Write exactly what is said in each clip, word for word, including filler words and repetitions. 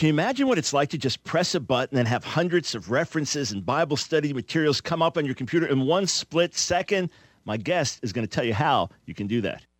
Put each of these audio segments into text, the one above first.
Can you imagine what it's like to just press a button and have hundreds of references and Bible study materials come up on your computer in one split second? My guest is going to tell you how you can do that.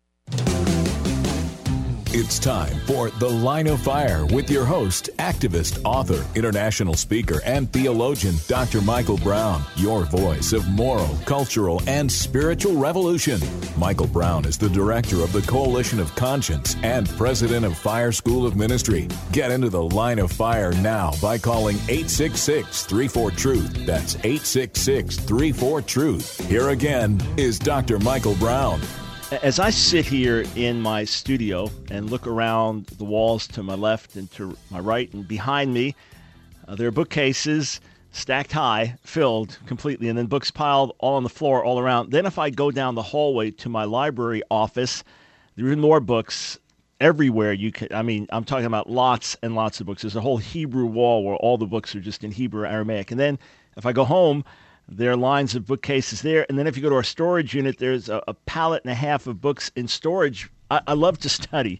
It's time for The Line of Fire with your host, activist, author, international speaker, and theologian, Doctor Michael Brown, your voice of moral, cultural, and spiritual revolution. Michael Brown is the director of the Coalition of Conscience and president of Fire School of Ministry. Get into The Line of Fire now by calling eight six six, three four, truth. That's eight six six, three four, truth. Here again is Doctor Michael Brown. As I sit here in my studio and look around the walls to my left and to my right and behind me, uh, there are bookcases stacked high, filled completely, and then books piled all on the floor all around. Then if I go down the hallway to my library office, there are even more books everywhere. You can, I mean, I'm talking about lots and lots of books. There's a whole Hebrew wall where all the books are just in Hebrew, Aramaic. And then if I go home, there are lines of bookcases there. And then if you go to our storage unit, there's a, a pallet and a half of books in storage. I, I love to study.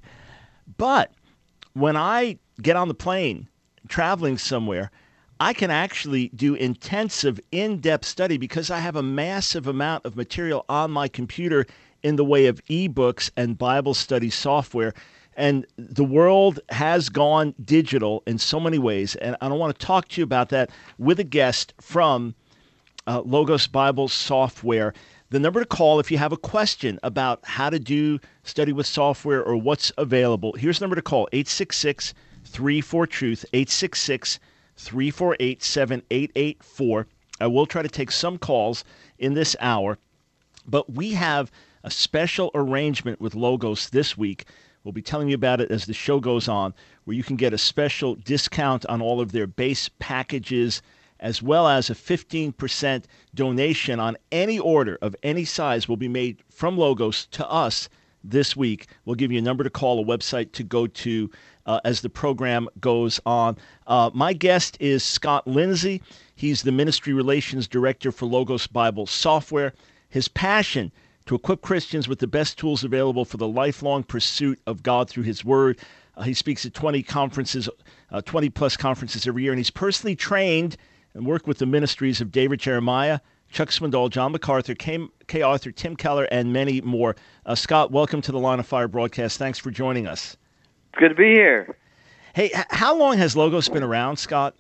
But when I get on the plane, traveling somewhere, I can actually do intensive, in-depth study because I have a massive amount of material on my computer in the way of ebooks and Bible study software. And the world has gone digital in so many ways. And I want to talk to you about that with a guest from Uh, Logos Bible Software. The number to call if you have a question about how to do study with software or what's available. Here's the number to call, eight six six, three four, truth, eight six six, three four eight, seven eight eight four. I will try to take some calls in this hour, but we have a special arrangement with Logos this week. We'll be telling you about it as the show goes on, where you can get a special discount on all of their base packages, as well as a fifteen percent donation on any order of any size will be made from Logos to us this week. We'll give you a number to call, a website to go to uh, as the program goes on. Uh, my guest is Scott Lindsay. He's the Ministry Relations Director for Logos Bible Software. His passion to equip Christians with the best tools available for the lifelong pursuit of God through His Word. Uh, he speaks at twenty conferences, uh, twenty plus conferences every year, and he's personally trained and worked with the ministries of David Jeremiah, Chuck Swindoll, John MacArthur, K. K. Arthur, Tim Keller, and many more. Uh, Scott, welcome to the Line of Fire broadcast. Thanks for joining us. Good to be here. Hey, h- how long has Logos been around, Scott?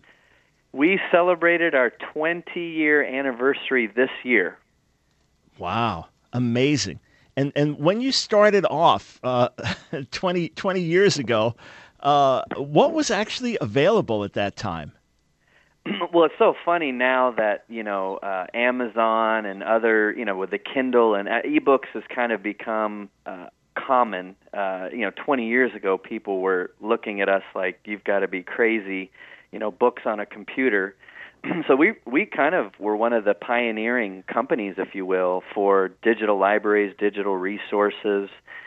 We celebrated our twenty-year anniversary this year. Wow, amazing. And and when you started off uh, twenty, twenty years ago, uh, what was actually available at that time? Well, it's so funny now that, you know, uh, Amazon and other, you know, with the Kindle and uh, ebooks has kind of become uh, common. Uh, you know, twenty years ago, people were looking at us like, you've got to be crazy, you know, books on a computer. So we we kind of were one of the pioneering companies, if you will, for digital libraries, digital resources.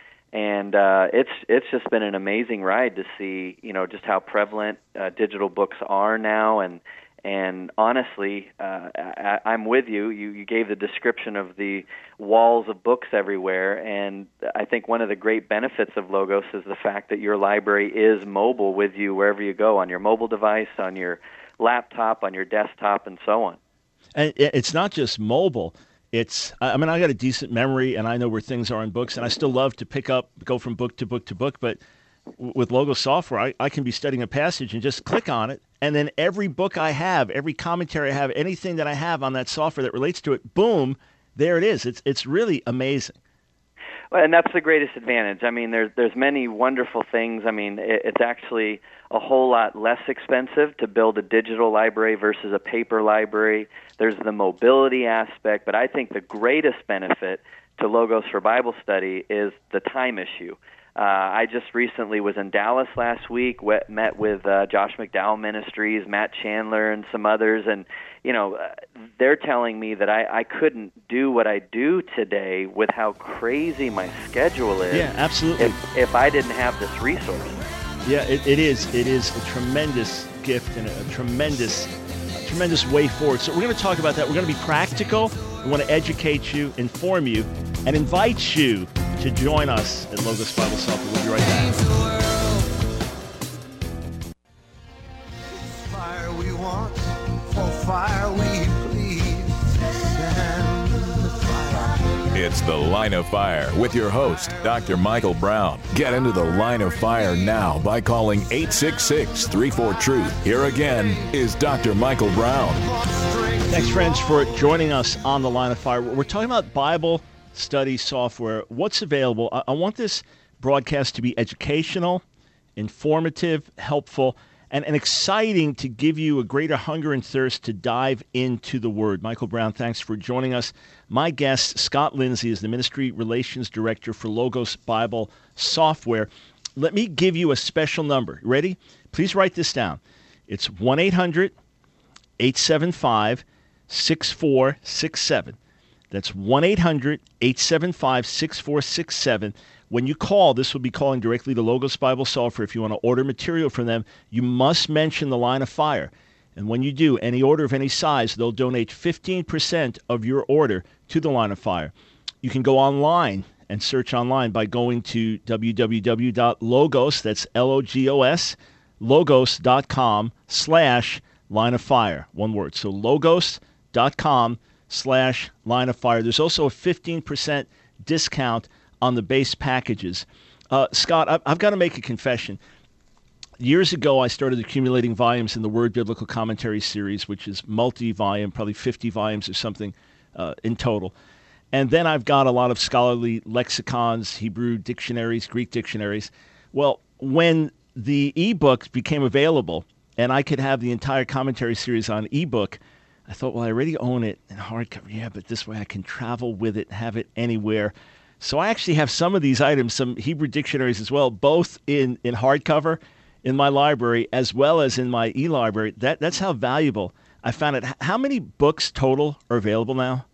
And uh, it's it's just been an amazing ride to see, you know, just how prevalent uh, digital books are now. And and honestly, uh, I, I'm with you. you. You gave the description of the walls of books everywhere. And I think one of the great benefits of Logos is the fact that your library is mobile with you wherever you go, on your mobile device, on your laptop, on your desktop, and so on. And it's not just mobile. It's, I mean, I got a decent memory, and I know where things are in books, and I still love to pick up, go from book to book to book, but with Logos software, I, I can be studying a passage and just click on it, and then every book I have, every commentary I have, anything that I have on that software that relates to it, boom, there it is. It's it's really amazing. Well, and that's the greatest advantage. I mean, there's there's many wonderful things. I mean, it, it's actually a whole lot less expensive to build a digital library versus a paper library. There's the mobility aspect, but I think the greatest benefit to Logos for Bible study is the time issue. Uh, I just recently was in Dallas last week, wet, met with uh, Josh McDowell Ministries, Matt Chandler, and some others, and you know, uh, they're telling me that I, I couldn't do what I do today with how crazy my schedule is. Yeah, absolutely. If, if I didn't have this resource. Yeah, it, it is. It is a tremendous gift and a, a tremendous, a tremendous way forward. So we're going to talk about that. We're going to be practical. We want to educate you, inform you, and invite you to join us at Logos Bible Software. We'll be right back. once for fire we plead. Send the fire. It's The Line of Fire with your host, Doctor Michael Brown. Get into the Line of Fire now by calling eight six six, three four, truth. Here again is Doctor Michael Brown. Thanks, friends, for joining us on The Line of Fire. We're talking about Bible study software. What's available? I, I want this broadcast to be educational, informative, helpful, and, and exciting to give you a greater hunger and thirst to dive into the Word. Michael Brown, thanks for joining us. My guest, Scott Lindsay, is the Ministry Relations Director for Logos Bible Software. Let me give you a special number. Ready? Please write this down. It's one eight hundred, eight seven five, six four six seven. That's one eight hundred, eight seven five, six four six seven. When you call, this will be calling directly to Logos Bible Software. If you want to order material from them, you must mention the Line of Fire. And when you do, any order of any size, they'll donate fifteen percent of your order to the Line of Fire. You can go online and search online by going to w w w dot logos, that's L O G O S, logos.com slash Line of Fire. One word. So logos.com slash Line of Fire. There's also a fifteen percent discount on the base packages. Uh, Scott, I've, I've got to make a confession. Years ago, I started accumulating volumes in the Word Biblical Commentary series, which is multi-volume, probably fifty volumes or something uh, in total. And then I've got a lot of scholarly lexicons, Hebrew dictionaries, Greek dictionaries. Well, when the ebook became available and I could have the entire commentary series on ebook, I thought, well, I already own it in hardcover. Yeah, but this way I can travel with it, have it anywhere. So I actually have some of these items, some Hebrew dictionaries as well, both in, in hardcover in my library as well as in my e-library. That, that's how valuable I found it. How many books total are available now?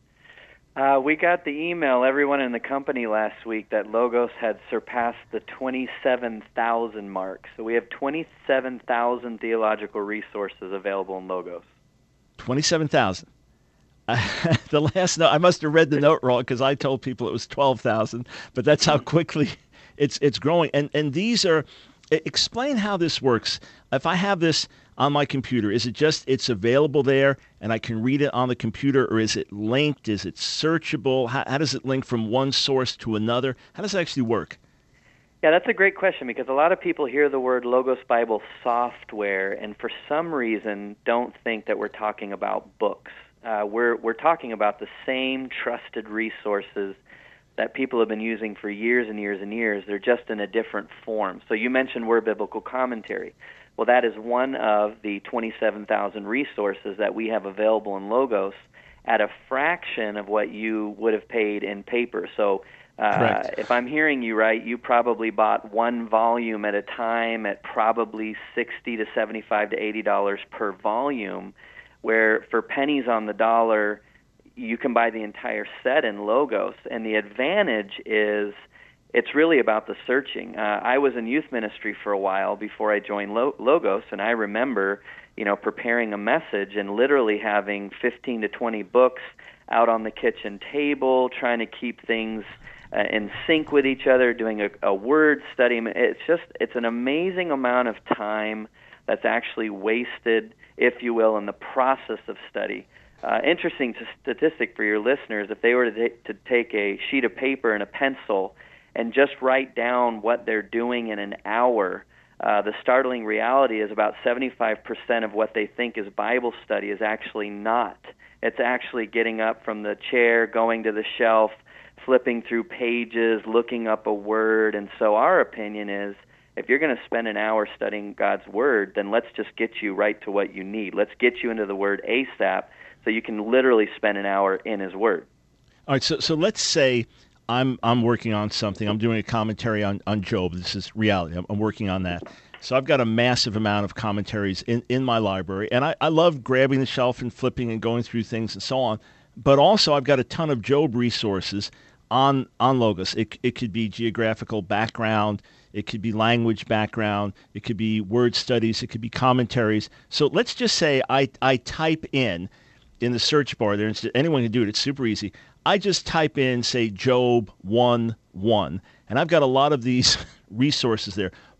Uh, we got the email, everyone in the company last week, that Logos had surpassed the twenty-seven thousand mark. So we have twenty-seven thousand theological resources available in Logos. twenty-seven thousand. Uh, the last note, I must have read the note wrong because I told people it was twelve thousand, but that's how quickly it's it's growing. And and these are, explain how this works. If I have this on my computer, is it just it's available there and I can read it on the computer, or is it linked? Is it searchable? How, how does it link from one source to another? How does it actually work? Yeah, that's a great question, because a lot of people hear the word Logos Bible Software and for some reason don't think that we're talking about books. Uh, we're we're talking about the same trusted resources that people have been using for years and years and years. They're just in a different form. So you mentioned Word Biblical Commentary. Well, that is one of the twenty-seven thousand resources that we have available in Logos at a fraction of what you would have paid in paper. So uh, if I'm hearing you right, you probably bought one volume at a time at probably sixty to seventy-five to eighty dollars per volume, where for pennies on the dollar, you can buy the entire set in Logos. And the advantage is it's really about the searching. Uh, I was in youth ministry for a while before I joined Lo- Logos, and I remember, you know, preparing a message and literally having fifteen to twenty books out on the kitchen table, trying to keep things uh, in sync with each other, doing a, a word study. It's just, it's an amazing amount of time that's actually wasted, if you will, in the process of study. Uh, interesting statistic for your listeners, if they were to, t- to take a sheet of paper and a pencil and just write down what they're doing in an hour, uh, the startling reality is about seventy-five percent of what they think is Bible study is actually not. It's actually getting up from the chair, going to the shelf, flipping through pages, looking up a word. And so our opinion is, if you're going to spend an hour studying God's Word, then let's just get you right to what you need. Let's get you into the Word ASAP so you can literally spend an hour in His Word. All right, so so let's say I'm I'm working on something. I'm doing a commentary on, on Job. This is reality. I'm, I'm working on that. So I've got a massive amount of commentaries in, in my library, and I, I love grabbing the shelf and flipping and going through things and so on. But also I've got a ton of Job resources on, on Logos. It, it could be geographical background. It could be language background. It could be word studies. It could be commentaries. So let's just say I, I type in, in the search bar there, and anyone can do it. It's super easy. I just type in, say, Job one one, and I've got a lot of these resources there.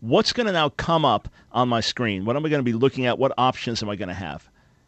what's going to now come up on my screen? What am I going to be looking at? What options am I going to have?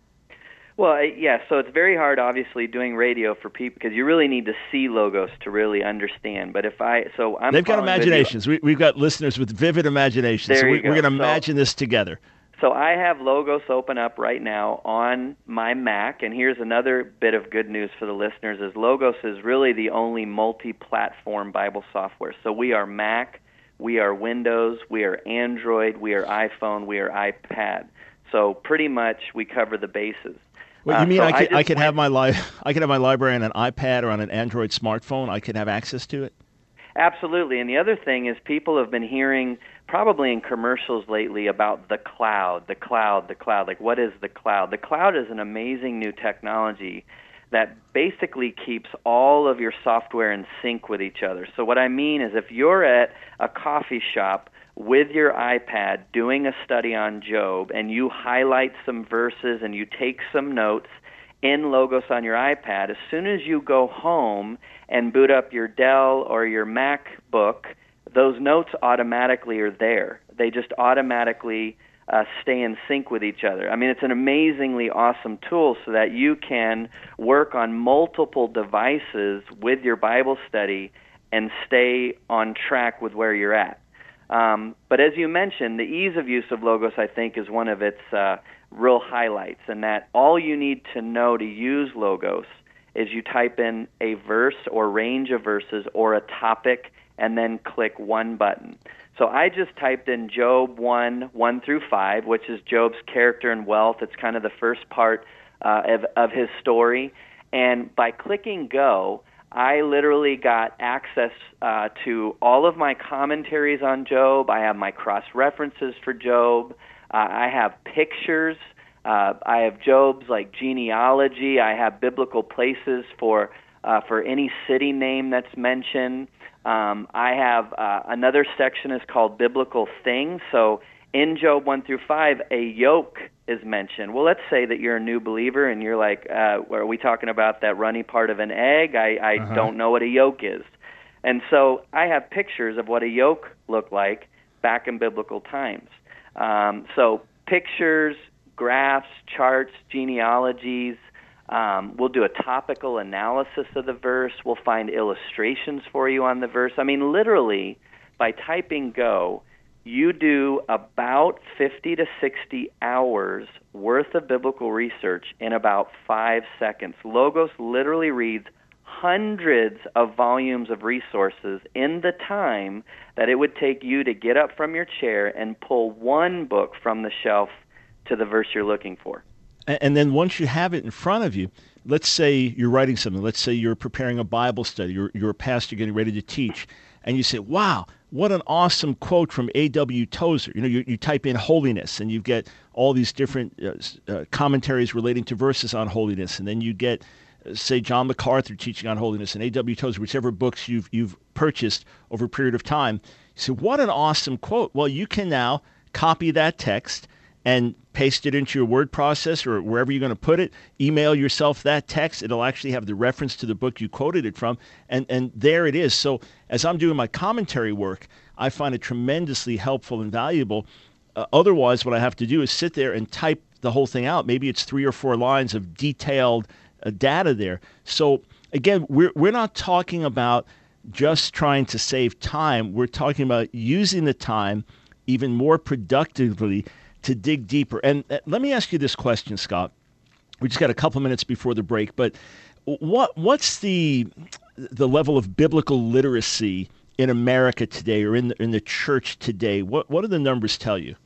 Well, yeah, so it's very hard, obviously, doing radio for people because you really need to see logos to really understand. But if I, so I'm They've got following imaginations. video. We, we've got listeners with vivid imaginations. There so you we, go. we're going to So- imagine this together. So I have Logos open up right now on my Mac, and here's another bit of good news for the listeners is Logos is really the only multi-platform Bible software. So we are Mac, we are Windows, we are Android, we are iPhone, we are iPad. So pretty much we cover the bases. Well, you Uh, mean so I could, just I could went- have my li- I could have my library on an iPad or on an Android smartphone? I could have access to it? Absolutely. And the other thing is people have been hearing probably in commercials lately about the cloud, the cloud, the cloud. Like, what is the cloud? The cloud is an amazing new technology that basically keeps all of your software in sync with each other. So what I mean is if you're at a coffee shop with your iPad doing a study on Job and you highlight some verses and you take some notes in Logos on your iPad, as soon as you go home and boot up your Dell or your MacBook, those notes automatically are there. They just automatically uh, stay in sync with each other. I mean, it's an amazingly awesome tool so that you can work on multiple devices with your Bible study and stay on track with where you're at. Um, but as you mentioned, the ease of use of Logos, I think, is one of its uh, real highlights, and that all you need to know to use Logos is you type in a verse or range of verses or a topic and then click one button. So I just typed in Job one, one through five, which is Job's character and wealth. It's kind of the first part uh, of, of his story. And by clicking go, I literally got access uh, to all of my commentaries on Job. I have my cross-references for Job. Uh, I have pictures. Uh, I have Job's like genealogy. I have biblical places for uh, for any city name that's mentioned. Um, I have uh, another section is called Biblical Things. So in Job one through five, a yoke is mentioned. Well, let's say that you're a new believer and you're like, uh, are we talking about that runny part of an egg? I, I uh-huh. don't know what a yoke is. And so I have pictures of what a yoke looked like back in biblical times. Um, so pictures, graphs, charts, genealogies. Um, we'll do a topical analysis of the verse. We'll find illustrations for you on the verse. I mean, literally, by typing go, you do about fifty to sixty hours worth of biblical research in about five seconds. Logos literally reads hundreds of volumes of resources in the time that it would take you to get up from your chair and pull one book from the shelf to the verse you're looking for. And then once you have it in front of you, let's say you're writing something. Let's say you're preparing a Bible study. You're, you're a pastor getting ready to teach. And you say, wow, what an awesome quote from A W Tozer. You know, you, you type in holiness, and you get all these different uh, uh, commentaries relating to verses on holiness. And then you get, uh, say, John MacArthur teaching on holiness and A W Tozer, whichever books you've, you've purchased over a period of time. You say, what an awesome quote. Well, you can now copy that text and paste it into your word processor or wherever you're going to put it. Email yourself that text. It'll actually have the reference to the book you quoted it from, and, and there it is. So as I'm doing my commentary work, I find it tremendously helpful and valuable. Uh, otherwise, what I have to do is sit there and type the whole thing out. Maybe it's three or four lines of detailed uh, data there. So again, we're we're not talking about just trying to save time. We're talking about using the time even more productively to dig deeper. And uh, let me ask you this question, Scott. We just got a couple minutes before the break, but what what's the the level of biblical literacy in America today, or in the, in the church today? What what do the numbers tell you?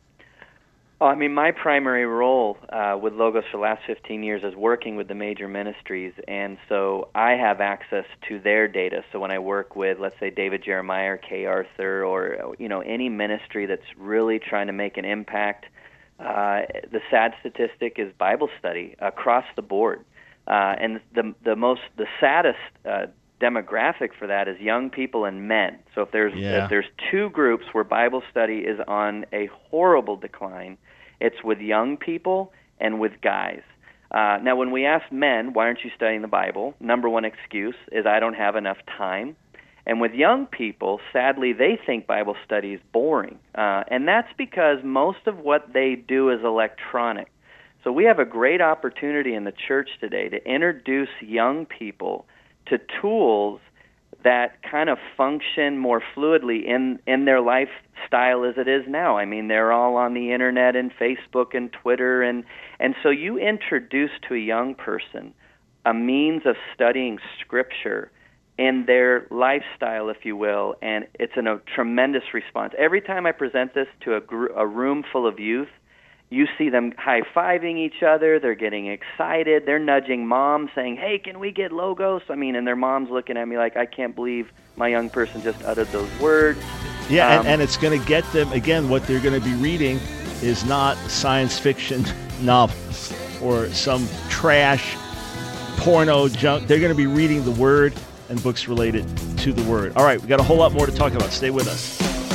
Oh, I mean, my primary role uh, with Logos for the last fifteen years is working with the major ministries, and so I have access to their data. So when I work with, let's say, David Jeremiah or Kay Arthur, or you know any ministry that's really trying to make an impact, uh, the sad statistic is Bible study across the board, uh, and the the most the saddest uh, demographic for that is young people and men. So if there's yeah. if there's two groups where Bible study is on a horrible decline, it's with young people and with guys. Uh, now, when we ask men, why aren't you studying the Bible? Number one excuse is I don't have enough time. And with young people, sadly, they think Bible study is boring. Uh, and that's because most of what they do is electronic. So we have a great opportunity in the church today to introduce young people to tools that kind of function more fluidly in, in their lifestyle as it is now. I mean, they're all on the internet and Facebook and Twitter. And, and so you introduce to a young person a means of studying Scripture in their lifestyle, if you will, and it's an, a tremendous response. Every time I present this to a, gr- a room full of youth, you see them high-fiving each other, they're getting excited, they're nudging mom, saying, hey, can we get Logos? I mean, and their mom's looking at me like, I can't believe my young person just uttered those words. Yeah, um, and, and it's going to get them, again, what they're going to be reading is not science fiction novels or some trash porno junk. They're going to be reading the Word and books related to the Word. All right, we got a whole lot more to talk about. Stay with us.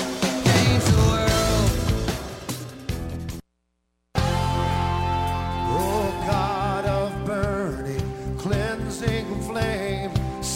Oh, God of burning, cleansing flame,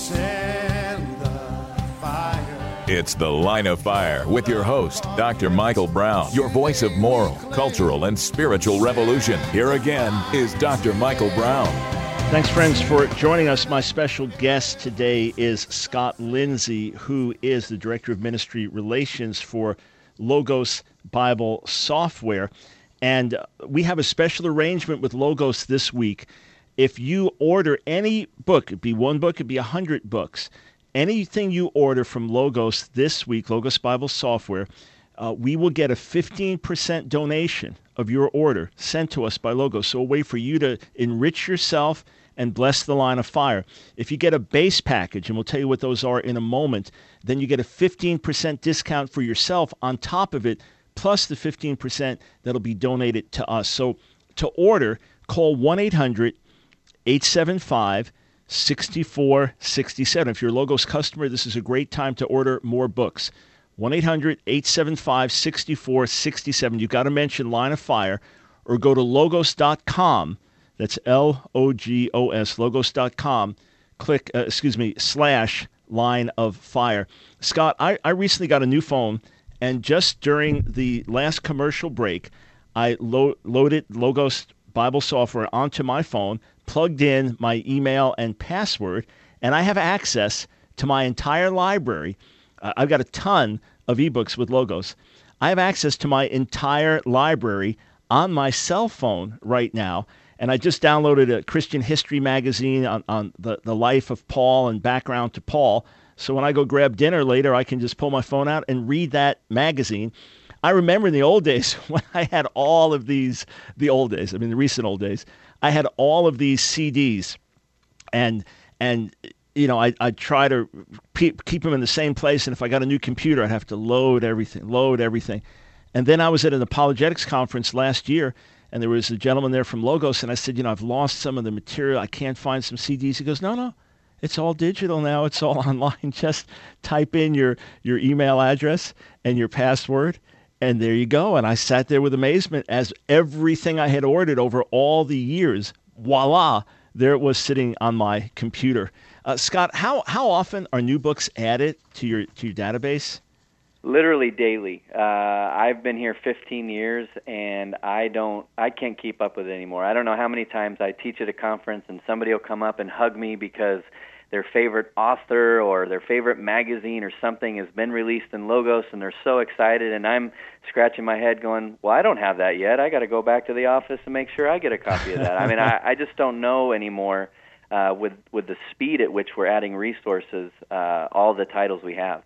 send the fire. It's The Line of Fire with your host, Doctor Michael Brown, your voice of moral, cultural, and spiritual revolution. Here again is Doctor Michael Brown. Thanks, friends, for joining us. My special guest today is Scott Lindsay, who is the Director of Ministry Relations for Logos Bible Software. And we have a special arrangement with Logos this week. If you order any book, it'd be one book, it'd be a hundred books. Anything you order from Logos this week, Logos Bible Software, uh, we will get a fifteen percent donation of your order sent to us by Logos. So a way for you to enrich yourself and bless the Line of Fire. If you get a base package, and we'll tell you what those are in a moment, then you get a fifteen percent discount for yourself on top of it, plus the fifteen percent that'll be donated to us. So to order, call one eight hundred eight seven five six four six seven. If you're a Logos customer, this is a great time to order more books. one eight hundred eight seven five six four six seven. You've got to mention Line of Fire, or go to logos dot com. That's L O G O S, logos dot com. Click, uh, excuse me, slash Line of Fire. Scott, I, I recently got a new phone, and just during the last commercial break, I lo- loaded Logos Bible Software onto my phone, plugged in my email and password, and I have access to my entire library. Uh, I've got a ton of ebooks with Logos. I have access to my entire library on my cell phone right now. And I just downloaded a Christian history magazine on, on the, the life of Paul and background to Paul. So when I go grab dinner later, I can just pull my phone out and read that magazine. I remember in the old days when I had all of these, the old days, I mean the recent old days, I had all of these C Ds. And, and you know, I, I'd try to keep, keep them in the same place. And if I got a new computer, I'd have to load everything, load everything. And then I was at an apologetics conference last year, and there was a gentleman there from Logos, and I said, you know, I've lost some of the material. I can't find some C Ds. He goes, no, no, it's all digital now. It's all online. Just type in your, your email address and your password, and there you go. And I sat there with amazement as everything I had ordered over all the years, voila, there it was sitting on my computer. Uh, Scott, how, how often are new books added to your to your database? Literally daily. Uh, I've been here fifteen years, and I don't, I can't keep up with it anymore. I don't know how many times I teach at a conference, and somebody will come up and hug me because their favorite author or their favorite magazine or something has been released in Logos, and they're so excited, and I'm scratching my head going, well, I don't have that yet. I got to go back to the office and make sure I get a copy of that. I mean, I, I just don't know anymore uh, with with the speed at which we're adding resources, uh, all the titles we have.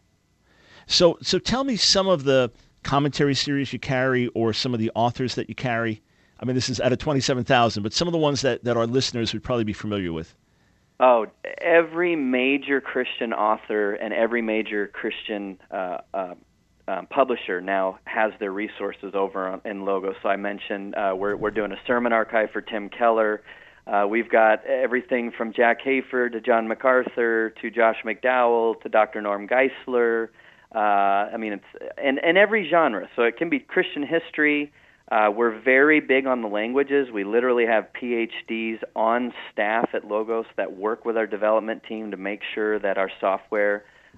So so tell me some of the commentary series you carry or some of the authors that you carry. I mean, this is out of twenty-seven thousand, but some of the ones that, that our listeners would probably be familiar with. Oh, every major Christian author and every major Christian uh, uh, um, publisher now has their resources over on, in Logos. So I mentioned uh, we're we're doing a sermon archive for Tim Keller. Uh, we've got everything from Jack Hayford to John MacArthur to Josh McDowell to Doctor Norm Geisler. Uh, I mean, it's and, and every genre. So it can be Christian history. Uh, we're very big on the languages. We literally have P H Ds on staff at Logos that work with our development team to make sure that our software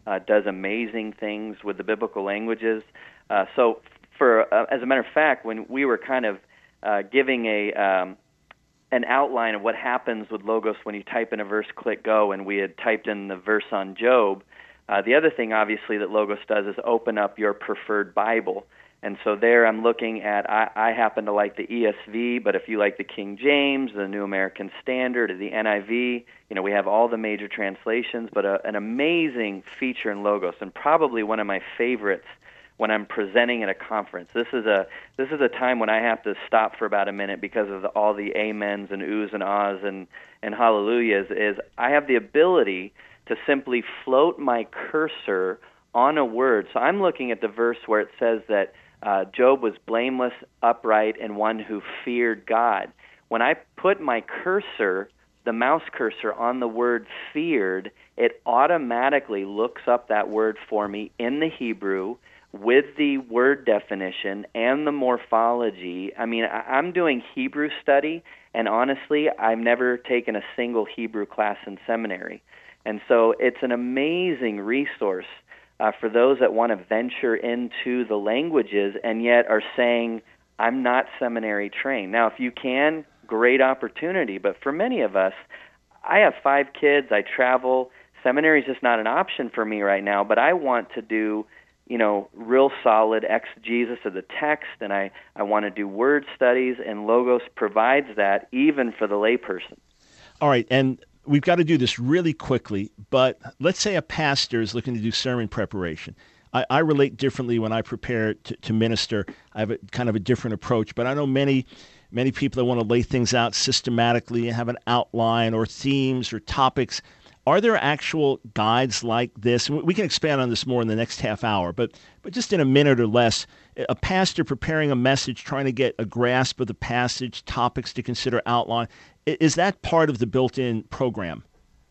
uh, does amazing things with the biblical languages. Uh, so, for uh, as a matter of fact, when we were kind of uh, giving a um, an outline of what happens with Logos when you type in a verse, click go, and we had typed in the verse on Job, uh, the other thing, obviously, that Logos does is open up your preferred Bible. And so there I'm looking at, I, I happen to like the E S V, but if you like the King James, the New American Standard, or the N I V, you know, we have all the major translations, but a, an amazing feature in Logos, and probably one of my favorites when I'm presenting at a conference. This is a this is a time when I have to stop for about a minute because of the, all the amens and oohs and ahs and, and hallelujahs, is I have the ability to simply float my cursor on a word. So I'm looking at the verse where it says that uh, Job was blameless, upright, and one who feared God. When I put my cursor, the mouse cursor, on the word feared, it automatically looks up that word for me in the Hebrew with the word definition and the morphology. I mean, I'm doing Hebrew study, and honestly, I've never taken a single Hebrew class in seminary. And so it's an amazing resource uh, for those that want to venture into the languages and yet are saying, I'm not seminary trained. Now, if you can, great opportunity. But for many of us, I have five kids, I travel. Seminary is just not an option for me right now, but I want to do you know, real solid exegesis of the text, and I, I want to do word studies, and Logos provides that even for the layperson. All right, and we've got to do this really quickly, but let's say a pastor is looking to do sermon preparation. I, I relate differently when I prepare to, to minister. I have a kind of a different approach, but I know many many people that want to lay things out systematically and have an outline or themes or topics. Are there actual guides like this? We can expand on this more in the next half hour, but but just in a minute or less, a pastor preparing a message, trying to get a grasp of the passage, topics to consider, outline, is that part of the built-in program?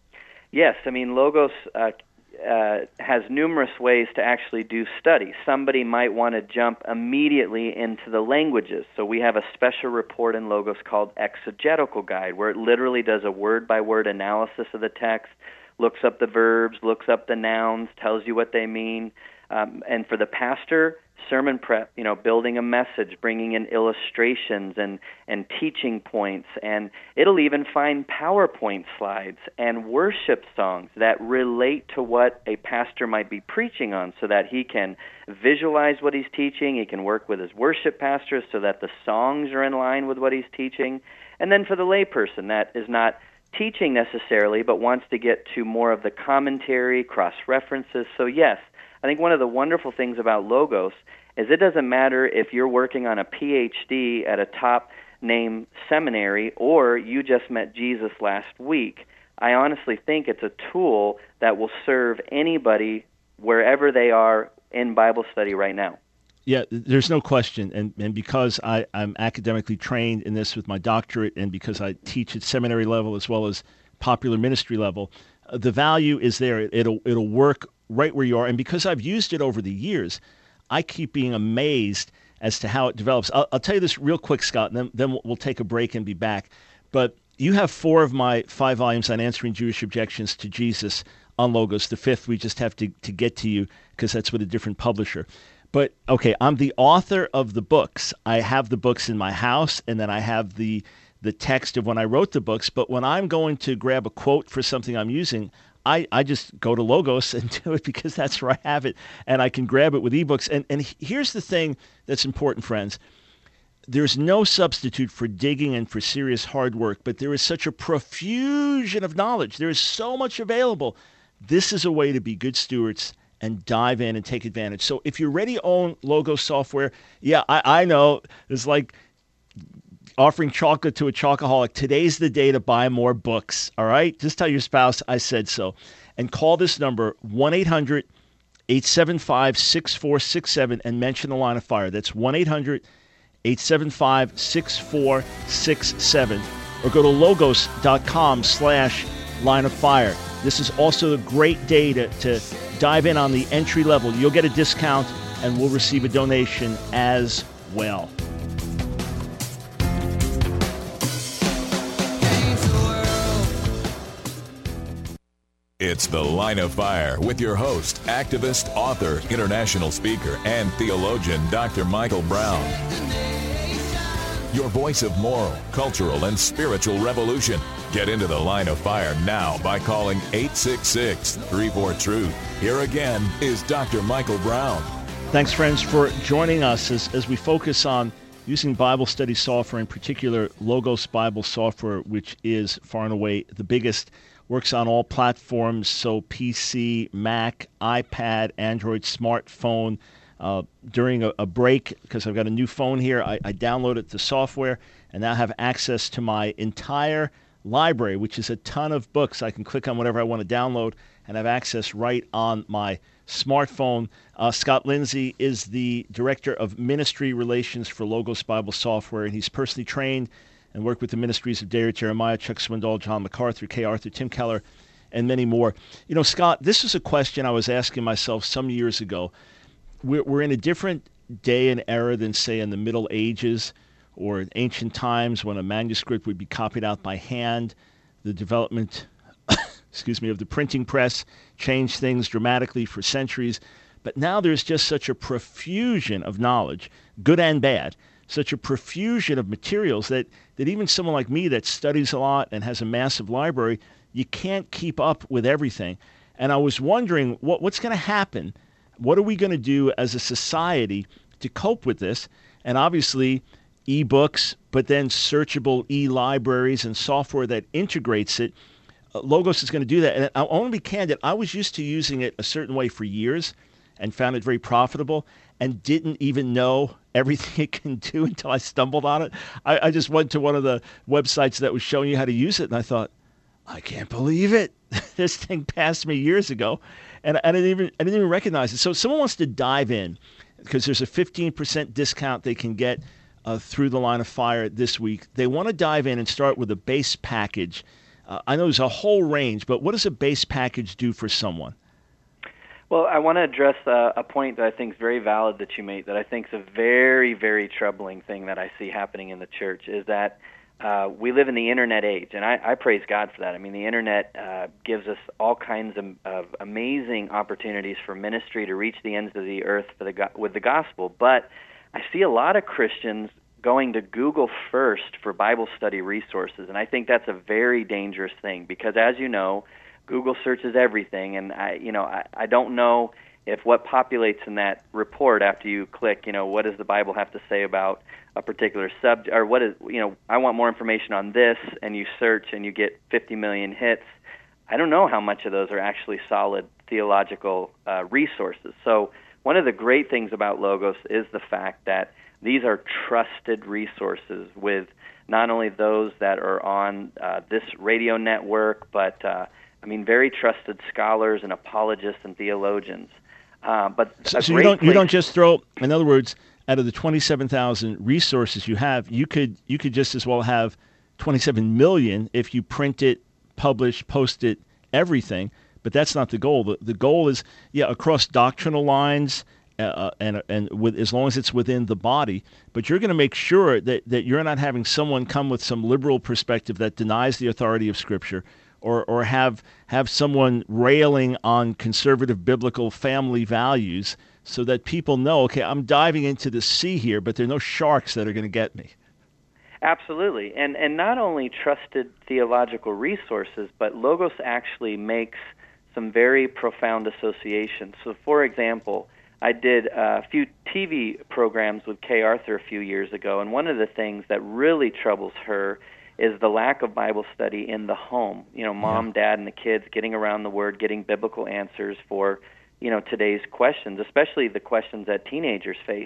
Yes. I mean, Logos uh, uh, has numerous ways to actually do study. Somebody might want to jump immediately into the languages. So we have a special report in Logos called Exegetical Guide, where it literally does a word-by-word analysis of the text, looks up the verbs, looks up the nouns, tells you what they mean. Um, and for the pastor, sermon prep, you know, building a message, bringing in illustrations and, and teaching points, and it'll even find PowerPoint slides and worship songs that relate to what a pastor might be preaching on so that he can visualize what he's teaching, he can work with his worship pastors so that the songs are in line with what he's teaching. And then for the layperson that is not teaching necessarily but wants to get to more of the commentary, cross-references. So yes, I think one of the wonderful things about Logos is it doesn't matter if you're working on a P H D at a top-name seminary or you just met Jesus last week. I honestly think it's a tool that will serve anybody wherever they are in Bible study right now. Yeah, there's no question. And, and because I, I'm academically trained in this with my doctorate and because I teach at seminary level as well as popular ministry level, uh, the value is there. It, it'll it'll work right where you are. And because I've used it over the years, I keep being amazed as to how it develops. I'll, I'll tell you this real quick, Scott, and then, then we'll, we'll take a break and be back. But you have four of my five volumes on answering Jewish objections to Jesus on Logos. The fifth, we just have to, to get to you because that's with a different publisher. But, okay, I'm the author of the books. I have the books in my house, and then I have the the text of when I wrote the books. But when I'm going to grab a quote for something I'm using, I, I just go to Logos and do it because that's where I have it, and I can grab it with ebooks. And, and here's the thing that's important, friends. There's no substitute for digging and for serious hard work, but there is such a profusion of knowledge. There is so much available. This is a way to be good stewards and dive in and take advantage. So if you already own Logos software, yeah, I, I know. It's like offering chocolate to a chocoholic. Today's the day to buy more books, all right? Just tell your spouse I said so. And call this number, one eight hundred eight seven five six four six seven, and mention the Line of Fire. That's one eight hundred eight seven five six four six seven. Or go to logos.com slash line of fire. This is also a great day to, to dive in on the entry level. You'll get a discount, and we'll receive a donation as well. It's The Line of Fire with your host, activist, author, international speaker, and theologian, Doctor Michael Brown. Your voice of moral, cultural, and spiritual revolution. Get into The Line of Fire now by calling eight six six, three four, truth. Here again is Doctor Michael Brown. Thanks, friends, for joining us as, as we focus on using Bible study software, in particular Logos Bible software, which is far and away the biggest. Works on all platforms, so P C, Mac, iPad, Android, smartphone. Uh, during a, a break, because I've got a new phone here, I, I downloaded the software and now have access to my entire library, which is a ton of books. I can click on whatever I want to download and have access right on my smartphone. Uh, Scott Lindsay is the Director of Ministry Relations for Logos Bible Software, and he's personally trained and worked with the ministries of David Jeremiah, Chuck Swindoll, John MacArthur, Kay Arthur, Tim Keller, and many more. You know, Scott, this is a question I was asking myself some years ago. We're, we're in a different day and era than, say, in the Middle Ages or in ancient times when a manuscript would be copied out by hand. The development, excuse me, of the printing press changed things dramatically for centuries. But now there's just such a profusion of knowledge, good and bad, such a profusion of materials that, that even someone like me that studies a lot and has a massive library, you can't keep up with everything. And I was wondering what, what's going to happen. What are we going to do as a society to cope with this? And obviously, e-books, but then searchable e-libraries and software that integrates it. Uh, Logos is going to do that. And I want to be candid. I was used to using it a certain way for years and found it very profitable and didn't even know everything it can do until I stumbled on it. I, I just went to one of the websites that was showing you how to use it, and I thought, I can't believe it. This thing passed me years ago, and I didn't even I didn't even recognize it. So if someone wants to dive in, because there's a fifteen percent discount they can get uh, through the Line of Fire this week. They want to dive in and start with a base package. Uh, I know there's a whole range, but what does a base package do for someone? Well, I want to address uh, a point that I think is very valid that you made, that I think is a very, very troubling thing that I see happening in the church, is that uh, we live in the Internet age, and I, I praise God for that. I mean, the Internet uh, gives us all kinds of, of amazing opportunities for ministry to reach the ends of the earth for the, with the gospel, but I see a lot of Christians going to Google first for Bible study resources, and I think that's a very dangerous thing because, as you know, Google searches everything, and I, you know, I, I don't know if what populates in that report after you click, you know, what does the Bible have to say about a particular subject, or what is, you know, I want more information on this, and you search and you get fifty million hits. I don't know how much of those are actually solid theological uh, resources. So one of the great things about Logos is the fact that these are trusted resources with not only those that are on uh, this radio network, but uh, I mean, very trusted scholars and apologists and theologians. Uh, but so, so you don't place... you don't just throw. In other words, out of the twenty-seven thousand resources you have, you could you could just as well have twenty-seven million if you print it, publish, post it, everything. But that's not the goal. The the goal is yeah across doctrinal lines. Uh, and and with as long as it's within the body, but you're going to make sure that, that you're not having someone come with some liberal perspective that denies the authority of Scripture, or or have have someone railing on conservative biblical family values, so that people know, okay, I'm diving into the sea here, but there are no sharks that are going to get me. Absolutely, and and not only trusted theological resources, but Logos actually makes some very profound associations. So, for example, I did a few T V programs with Kay Arthur a few years ago, and one of the things that really troubles her is the lack of Bible study in the home. You know, mom, yeah. dad, and the kids getting around the Word, getting biblical answers for, you know, today's questions, especially the questions that teenagers face.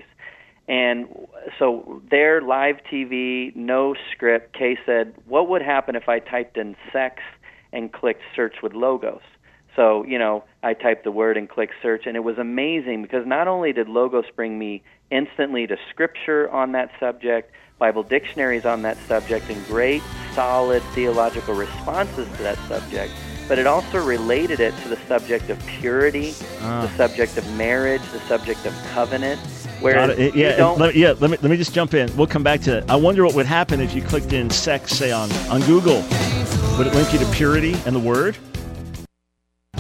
And so their live T V, no script, Kay said, what would happen if I typed in sex and clicked search with Logos? So, you know, I typed the word and clicked search, and it was amazing because not only did Logos bring me instantly to Scripture on that subject, Bible dictionaries on that subject, and great, solid theological responses to that subject, but it also related it to the subject of purity, ah. the subject of marriage, the subject of covenant. Where it. Yeah, don't... let, yeah. Let me let me just jump in. We'll come back to that. I wonder what would happen if you clicked in sex, say on on Google. Would it link you to purity and the Word?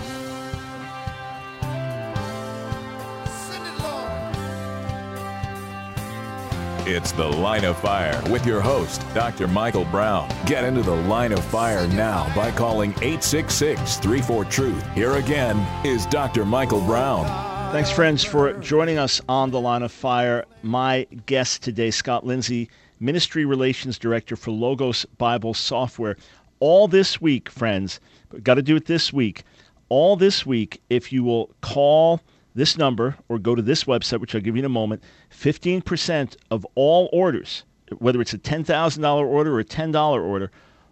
It's The Line of Fire with your host, Doctor Michael Brown. Get into The Line of Fire now by calling eight six six, three four, TRUTH. Here again is Doctor Michael Brown. Thanks, friends, for joining us on The Line of Fire. My guest today, Scott Lindsay, Ministry Relations Director for Logos Bible Software. All this week, friends, but got to do it this week. All this week, if you will call this number or go to this website, which I'll give you in a moment, fifteen percent of all orders, whether it's a ten thousand dollars order or a ten dollars order,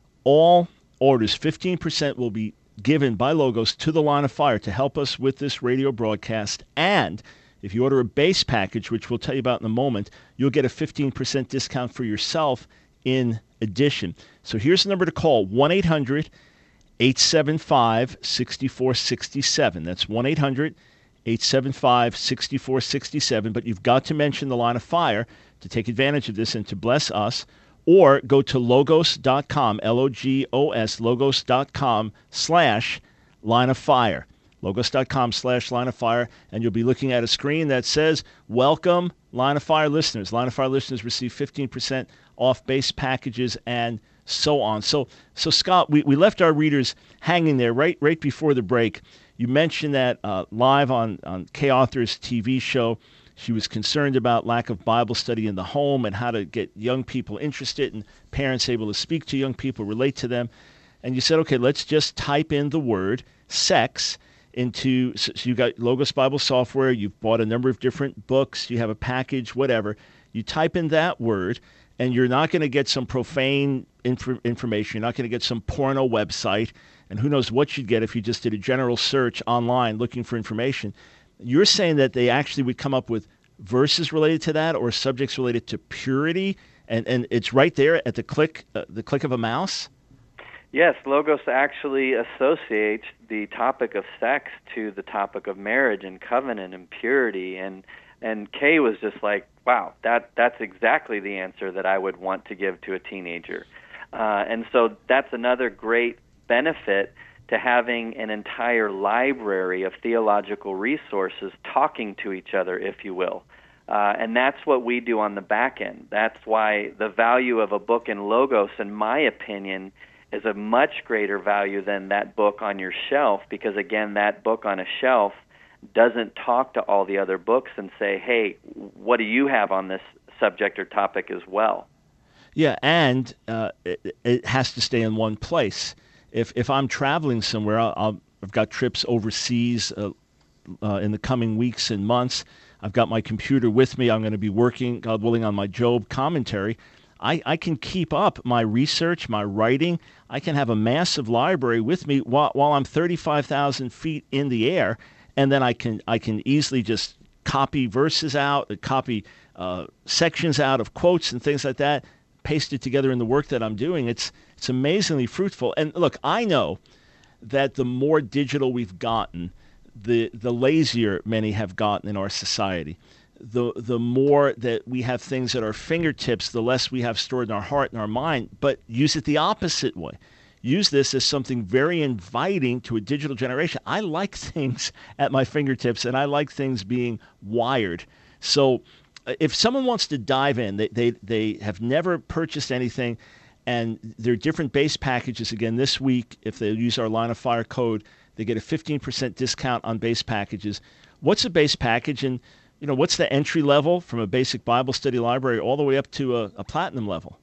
all orders, fifteen percent will be given by Logos to the Line of Fire to help us with this radio broadcast. And if you order a base package, which we'll tell you about in a moment, you'll get a fifteen percent discount for yourself in addition. So here's the number to call, one eight hundred, eight seven five, six four six seven. That's one eight hundred, eight seven five, six four six seven. But you've got to mention the Line of Fire to take advantage of this and to bless us. Or go to logos dot com, L O G O S, logos dot com slash line of fire. logos dot com slash line of fire, and you'll be looking at a screen that says, welcome, Line of Fire listeners. Line of Fire listeners receive fifteen percent off base packages and so on. So, so Scott, we, we left our readers hanging there right right before the break. You mentioned that uh, live on, on Kay Arthur's T V show, she was concerned about lack of Bible study in the home and how to get young people interested and parents able to speak to young people, relate to them. And you said, okay, let's just type in the word sex into, so you got Logos Bible Software, you've bought a number of different books, you have a package, whatever. You type in that word, and you're not going to get some profane inf- information. You're not going to get some porno website, and who knows what you'd get if you just did a general search online looking for information. You're saying that they actually would come up with verses related to that or subjects related to purity, and, and it's right there at the click uh, the click of a mouse? Yes, Logos actually associates the topic of sex to the topic of marriage and covenant and purity, and and Kay was just like, wow, that that's exactly the answer that I would want to give to a teenager. Uh, and so that's another great benefit to having an entire library of theological resources talking to each other, if you will. Uh, and that's what we do on the back end. That's why the value of a book in Logos, in my opinion, is a much greater value than that book on your shelf, because, again, that book on a shelf doesn't talk to all the other books and say, hey, what do you have on this subject or topic as well? Yeah, and uh, it, it has to stay in one place. If if I'm traveling somewhere, I'll, I'll, I've got trips overseas uh, uh, in the coming weeks and months. I've got my computer with me. I'm going to be working, God willing, on my Job commentary. I, I can keep up my research, my writing. I can have a massive library with me while, while I'm thirty-five thousand feet in the air, and then I can I can easily just copy verses out, copy uh, sections out of quotes and things like that, paste it together in the work that I'm doing. It's it's amazingly fruitful. And look, I know that the more digital we've gotten, the the lazier many have gotten in our society. The the more that we have things at our fingertips, the less we have stored in our heart and our mind. But use it the opposite way. Use this as something very inviting to a digital generation. I like things at my fingertips, and I like things being wired. So if someone wants to dive in, they, they, they have never purchased anything, and there are different base packages. Again, this week, if they use our Line of Fire code, they get a fifteen percent discount on base packages. What's a base package, and you know what's the entry level from a basic Bible study library all the way up to a, a platinum level?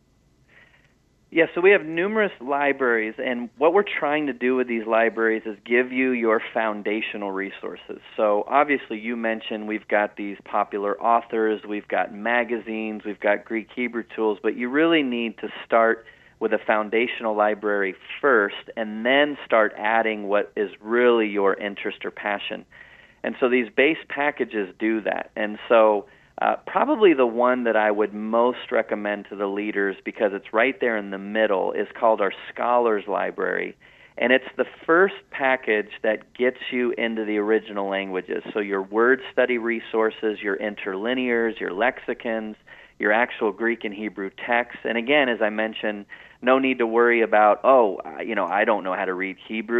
Yeah, so we have numerous libraries, and what we're trying to do with these libraries is give you your foundational resources. So obviously you mentioned we've got these popular authors, we've got magazines, we've got Greek Hebrew tools, but you really need to start with a foundational library first and then start adding what is really your interest or passion. And so these base packages do that. And so Uh, probably the one that I would most recommend to the leaders, because it's right there in the middle, is called our Scholars Library. And it's the first package that gets you into the original languages. So your word study resources, your interlinears, your lexicons, your actual Greek and Hebrew texts. And again, as I mentioned, no need to worry about, oh, you know, I don't know how to read Hebrew.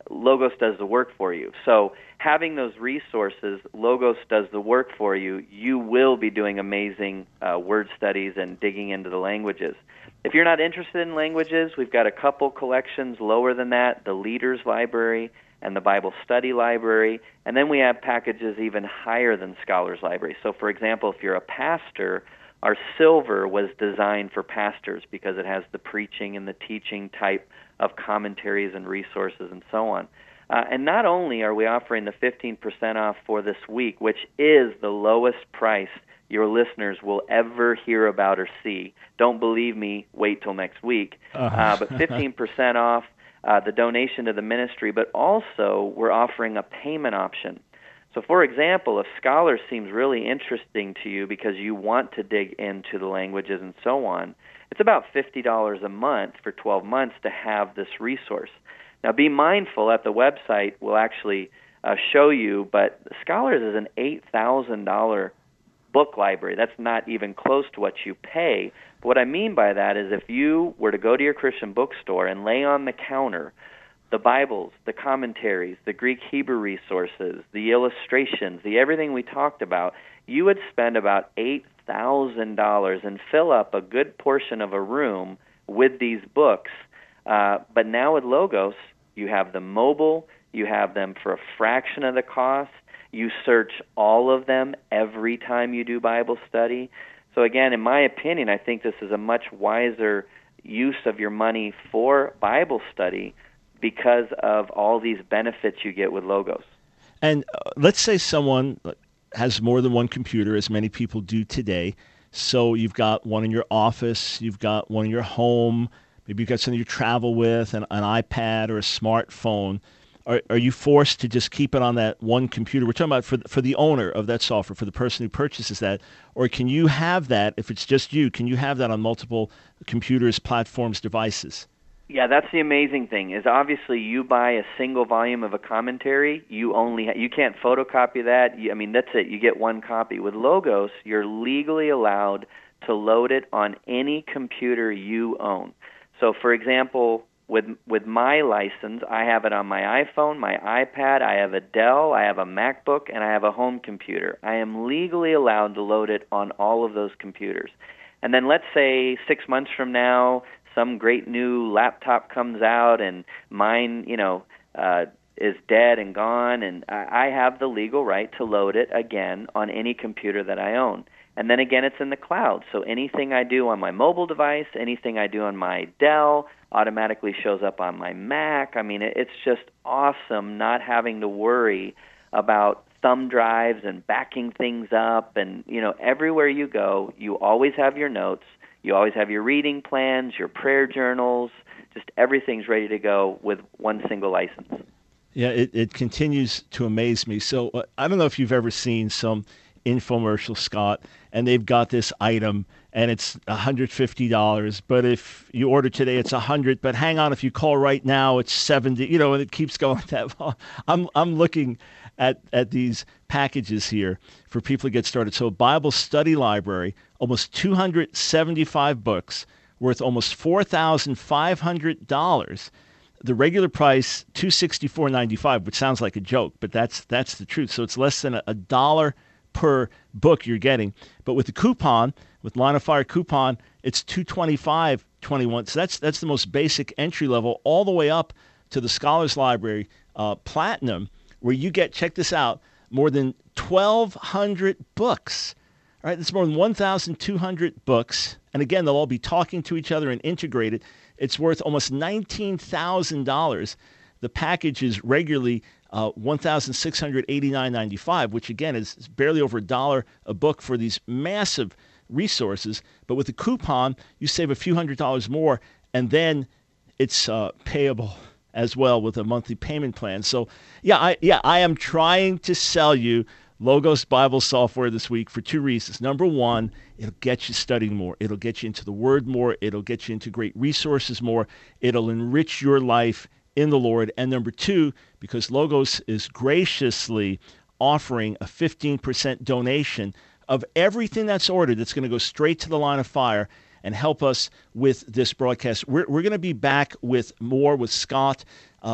Logos does the work for you. So having those resources, Logos does the work for you. You will be doing amazing uh, word studies and digging into the languages. If you're not interested in languages, we've got a couple collections lower than that, the Leaders Library and the Bible Study Library, and then we have packages even higher than Scholars Library. So, for example, if you're a pastor, our Silver was designed for pastors because it has the preaching and the teaching type of commentaries and resources and so on. Uh, and not only are we offering the fifteen percent off for this week, which is the lowest price your listeners will ever hear about or see. Don't believe me, wait till next week. Uh-huh. Uh, but fifteen percent off uh, the donation to the ministry, but also we're offering a payment option. So, for example, if Scholars seems really interesting to you because you want to dig into the languages and so on, it's about fifty dollars a month for twelve months to have this resource. Now, be mindful, at the website we'll actually uh, show you, but Scholars is an eight thousand dollars book library. That's not even close to what you pay. But what I mean by that is if you were to go to your Christian bookstore and lay on the counter the Bibles, the commentaries, the Greek Hebrew resources, the illustrations, the everything we talked about, you would spend about eight thousand dollars and fill up a good portion of a room with these books. Uh, but now with Logos, you have them mobile, you have them for a fraction of the cost, you search all of them every time you do Bible study. So again, in my opinion, I think this is a much wiser use of your money for Bible study because of all these benefits you get with Logos. And uh, let's say someone has more than one computer, as many people do today. So you've got one in your office, you've got one in your home, maybe you've got something you travel with, an, an iPad or a smartphone. Are, are you forced to just keep it on that one computer? We're talking about for, for the owner of that software, for the person who purchases that. Or can you have that, if it's just you, can you have that on multiple computers, platforms, devices? Yeah, that's the amazing thing, is obviously you buy a single volume of a commentary, you only ha- you can't photocopy that. You, I mean, that's it. You get one copy. With Logos, you're legally allowed to load it on any computer you own. So, for example, with with my license, I have it on my iPhone, my iPad, I have a Dell, I have a MacBook, and I have a home computer. I am legally allowed to load it on all of those computers. And then let's say six months from now, some great new laptop comes out and mine, you know, uh, is dead and gone, and I have the legal right to load it again on any computer that I own. And then again, it's in the cloud. So anything I do on my mobile device, anything I do on my Dell, automatically shows up on my Mac. I mean, it's just awesome not having to worry about thumb drives and backing things up. And, you know, everywhere you go, you always have your notes. You always have your reading plans, your prayer journals. Just everything's ready to go with one single license. Yeah, it, it continues to amaze me. So uh, I don't know if you've ever seen some infomercial, Scott, and they've got this item and it's one hundred fifty dollars, but if you order today it's one hundred dollars, but hang on, if you call right now it's seventy dollars, you know, and it keeps going that long. I'm I'm looking at at these packages here for people to get started. So Bible Study Library, almost two hundred seventy-five books worth almost four thousand five hundred dollars. The regular price, two hundred sixty-four dollars and ninety-five cents, which sounds like a joke, but that's that's the truth. So it's less than a, a dollar per book you're getting. But with the coupon, with Line of Fire coupon, it's two hundred twenty-five dollars and twenty-one cents. So that's that's the most basic entry level, all the way up to the Scholars Library uh, Platinum, where you get, check this out, more than twelve hundred books. All right, that's more than one thousand two hundred books. And again, they'll all be talking to each other and integrated. It's worth almost nineteen thousand dollars. The package is regularly uh, one thousand six hundred eighty-nine dollars and ninety-five cents, which again is, is barely over a dollar a book for these massive resources. But with the coupon, you save a few hundred dollars more, and then it's uh, payable as well with a monthly payment plan. So yeah, I yeah, I am trying to sell you Logos Bible software this week for two reasons. Number one, it'll get you studying more. It'll get you into the Word more. It'll get you into great resources more. It'll enrich your life in the Lord. And number two, because Logos is graciously offering a fifteen percent donation of everything that's ordered, that's going to go straight to the Line of Fire and help us with this broadcast. We're, we're going to be back with more with Scott uh,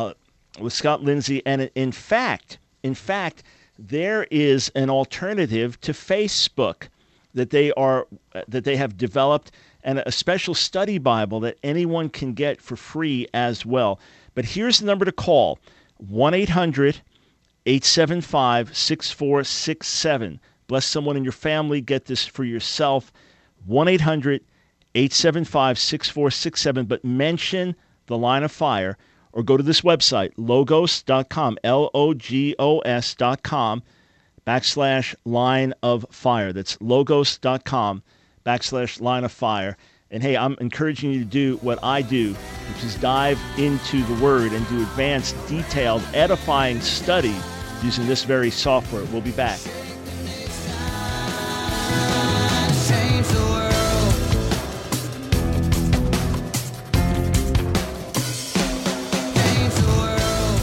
with Scott Lindsay. And in fact, in fact, there is an alternative to Facebook that they are that they have developed, and a special study Bible that anyone can get for free as well. But here's the number to call: one eight hundred eight seven five six four six seven. Bless someone in your family. Get this for yourself. one eight hundred eight seven five six four six seven. But mention the Line of Fire, or go to this website, logos dot com, L O G O S dot com, backslash Line of Fire. That's logos dot com, backslash Line of Fire. And hey, I'm encouraging you to do what I do, which is dive into the Word and do advanced, detailed, edifying study using this very software. We'll be back. Change the world. Change the world.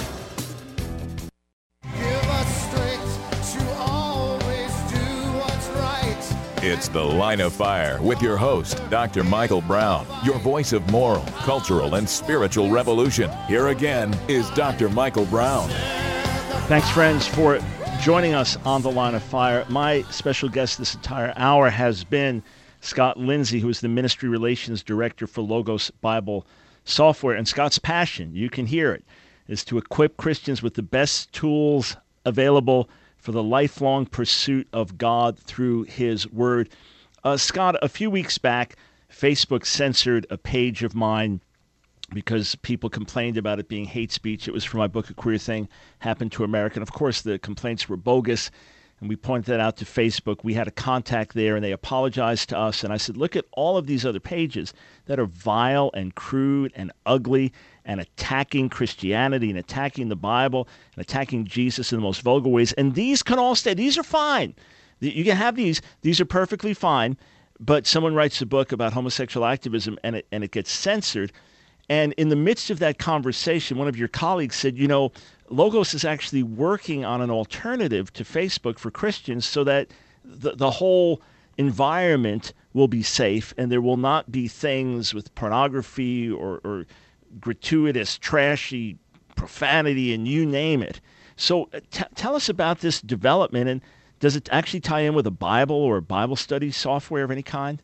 Give us strength to always do what's right. It's The Line of Fire with your host, Doctor Michael Brown, your voice of moral, cultural, and spiritual revolution. Here again is Doctor Michael Brown. Thanks, friends, for joining us on The Line of Fire. My special guest this entire hour has been Scott Lindsay, who is the Ministry Relations Director for Logos Bible Software. And Scott's passion, you can hear it, is to equip Christians with the best tools available for the lifelong pursuit of God through His Word. Uh, Scott, a few weeks back, Facebook censored a page of mine because people complained about it being hate speech. It was for my book, A Queer Thing Happened to America. And of course, the complaints were bogus, and we pointed that out to Facebook. We had a contact there, and they apologized to us. And I said, look at all of these other pages that are vile and crude and ugly and attacking Christianity and attacking the Bible and attacking Jesus in the most vulgar ways. And these can all stay. These are fine. You can have these. These are perfectly fine. But someone writes a book about homosexual activism, and it, and it gets censored. And in the midst of that conversation, one of your colleagues said, you know, Logos is actually working on an alternative to Facebook for Christians so that the, the whole environment will be safe and there will not be things with pornography or, or gratuitous, trashy profanity, and you name it. So t- tell us about this development, and does it actually tie in with a Bible or Bible study software of any kind?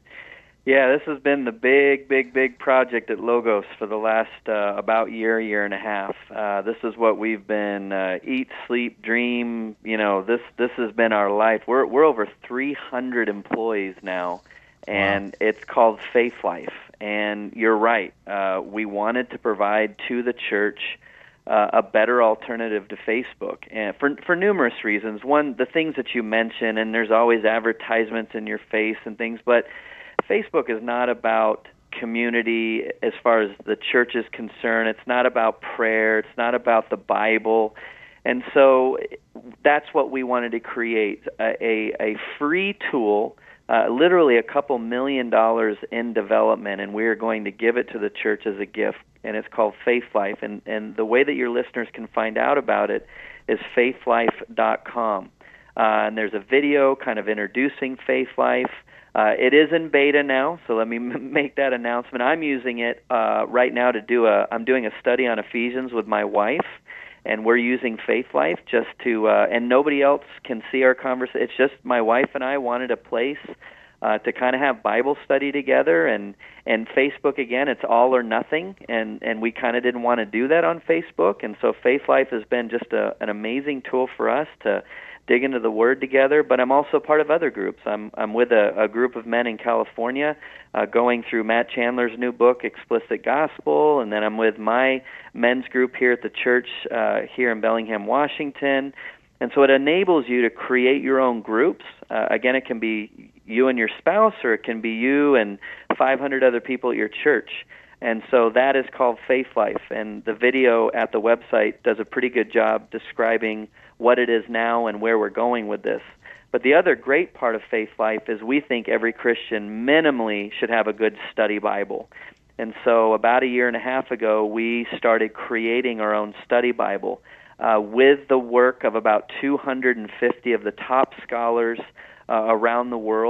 Yeah, this has been the big, big, big project at Logos for the last uh, about year, year and a half. Uh, this is what we've been uh, eat, sleep, dream. You know, this this has been our life. We're we're over three hundred employees now, and wow. It's called Faith Life. And you're right. Uh, we wanted to provide to the church uh, a better alternative to Facebook, and for for numerous reasons. One, the things that you mentioned, and there's always advertisements in your face and things, but Facebook is not about community as far as the church is concerned. It's not about prayer. It's not about the Bible. And so that's what we wanted to create, a, a, a free tool, uh, literally a couple million dollars in development, and we are going to give it to the church as a gift, and it's called Faith Life. And, and the way that your listeners can find out about it is faith life dot com. Uh, and there's a video kind of introducing Faith Life. Uh, it is in beta now, so let me m- make that announcement. I'm using it uh, right now to do a. I'm doing a study on Ephesians with my wife, and we're using Faith Life just to. Uh, and nobody else can see our conversation. It's just my wife and I wanted a place uh, to kind of have Bible study together, and and Facebook again. It's all or nothing, and and we kind of didn't want to do that on Facebook, and so Faith Life has been just a, an amazing tool for us to dig into the Word together. But I'm also part of other groups. I'm I'm with a, a group of men in California uh, going through Matt Chandler's new book, Explicit Gospel, and then I'm with my men's group here at the church uh, here in Bellingham, Washington. And so it enables you to create your own groups. Uh, again, it can be you and your spouse, or it can be you and five hundred other people at your church. And so that is called Faith Life. And the video at the website does a pretty good job describing what it is now and where we're going with this. But the other great part of Faith Life is we think every Christian minimally should have a good study Bible. And so about a year and a half ago, we started creating our own study Bible uh, with the work of about two hundred fifty of the top scholars uh, around the world.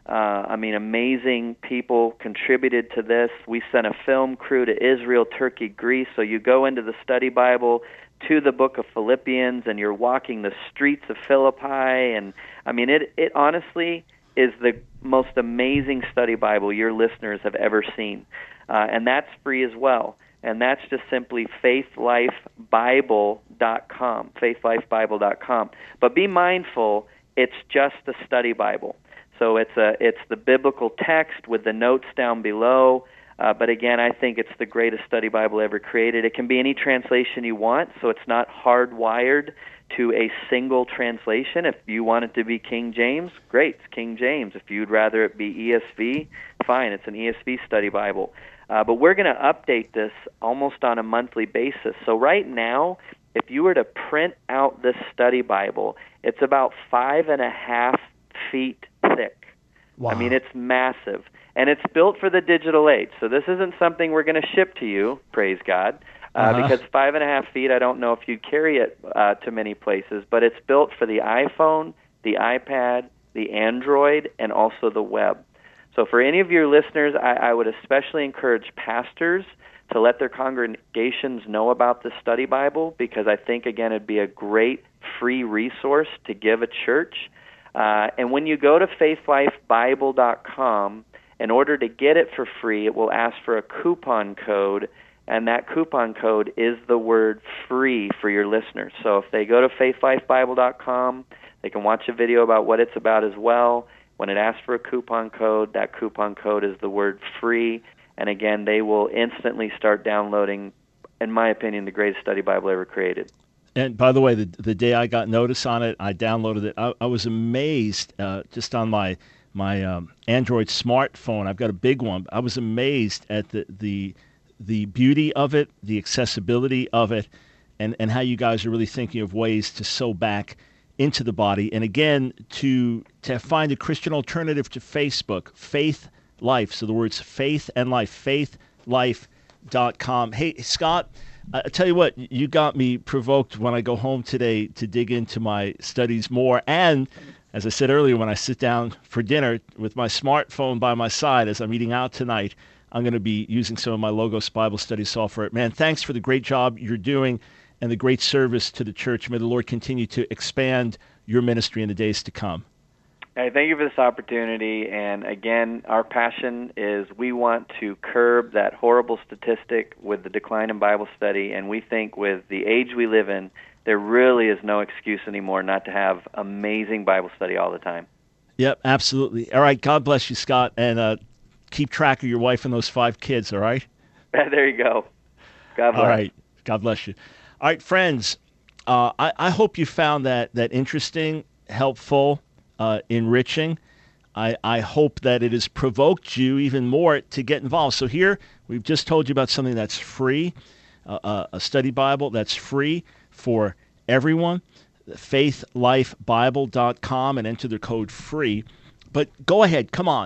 Uh, I mean, amazing people contributed to this. We sent a film crew to Israel, Turkey, Greece. So you go into the study Bible to the book of Philippians, and you're walking the streets of Philippi. And I mean, it, it honestly is the most amazing study Bible your listeners have ever seen. Uh, and that's free as well. And that's just simply faith life bible dot com, faith life bible dot com. But be mindful, it's just a study Bible. So it's a it's the biblical text with the notes down below. Uh, but again, I think it's the greatest study Bible ever created. It can be any translation you want, so it's not hardwired to a single translation. If you want it to be King James, great, it's King James. If you'd rather it be E S V, fine, it's an E S V study Bible. Uh, but we're going to update this almost on a monthly basis. So right now, if you were to print out this study Bible, it's about five and a half feet thick. Wow. I mean, it's massive. And it's built for the digital age. So this isn't something we're going to ship to you, praise God, uh, uh-huh. because five and a half feet, I don't know if you carry it uh, to many places, but it's built for the iPhone, the iPad, the Android, and also the web. So for any of your listeners, I, I would especially encourage pastors to let their congregations know about the study Bible, because I think, again, it'd be a great free resource to give a church. Uh, and when you go to faith life bible dot com, in order to get it for free, it will ask for a coupon code, and that coupon code is the word free for your listeners. So if they go to faith life bible dot com, they can watch a video about what it's about as well. When it asks for a coupon code, that coupon code is the word free. And again, they will instantly start downloading, in my opinion, the greatest study Bible ever created. And by the way, the the day I got notice on it, I downloaded it. I, I was amazed uh, just on my my um, Android smartphone. I've got a big one. I was amazed at the the the beauty of it, the accessibility of it, and, and how you guys are really thinking of ways to sow back into the body. And again, to to find a Christian alternative to Facebook, Faith Life. So the words faith and life, faith life dot com. Hey, Scott, I tell you what, you got me provoked when I go home today to dig into my studies more. And as I said earlier, when I sit down for dinner with my smartphone by my side as I'm eating out tonight, I'm going to be using some of my Logos Bible study software. Man, thanks for the great job you're doing and the great service to the church. May the Lord continue to expand your ministry in the days to come. Hey, thank you for this opportunity. And again, our passion is we want to curb that horrible statistic with the decline in Bible study. And we think with the age we live in, there really is no excuse anymore not to have amazing Bible study all the time. Yep, absolutely. All right, God bless you, Scott. And uh, keep track of your wife and those five kids, all right? There you go. God bless. All right, God bless you. All right, friends, uh, I, I hope you found that, that interesting, helpful, Uh, enriching. I, I hope that it has provoked you even more to get involved. So here, we've just told you about something that's free, uh, uh, a study Bible that's free for everyone, faith life bible dot com, and enter the code FREE. But go ahead, come on,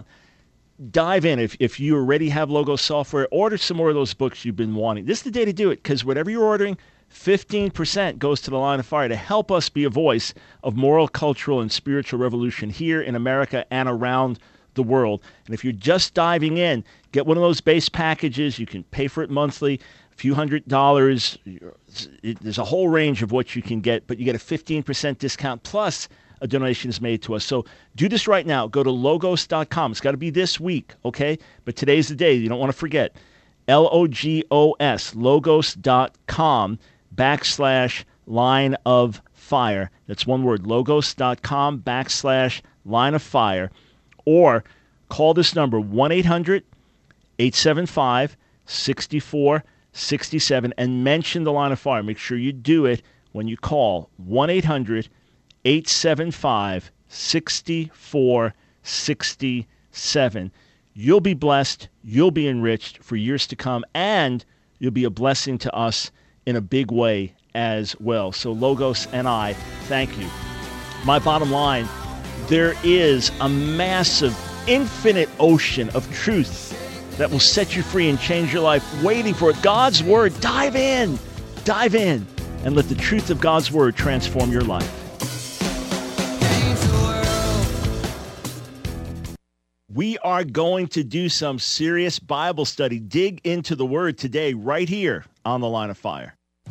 dive in. If, if you already have Logos software, order some more of those books you've been wanting. This is the day to do it, because whatever you're ordering, fifteen percent goes to the Line of Fire to help us be a voice of moral, cultural, and spiritual revolution here in America and around the world. And if you're just diving in, get one of those base packages. You can pay for it monthly, a few hundred dollars. There's a whole range of what you can get, but you get a fifteen percent discount plus a donation is made to us. So do this right now. Go to logos dot com. It's got to be this week, okay? But today's the day. You don't want to forget. L O G O S, logos dot com. backslash line of fire. That's one word, logos dot com backslash line of fire. Or call this number, one eight hundred eight seven five six four six seven, and mention the Line of Fire. Make sure you do it when you call, one eight hundred eight seven five six four six seven. You'll be blessed, you'll be enriched for years to come, and you'll be a blessing to us in a big way as well. So Logos and I, thank you. My bottom line, there is a massive, infinite ocean of truth that will set you free and change your life waiting for it. God's Word, dive in, dive in, and let the truth of God's Word transform your life. We are going to do some serious Bible study, dig into the Word today, right here on The Line of Fire.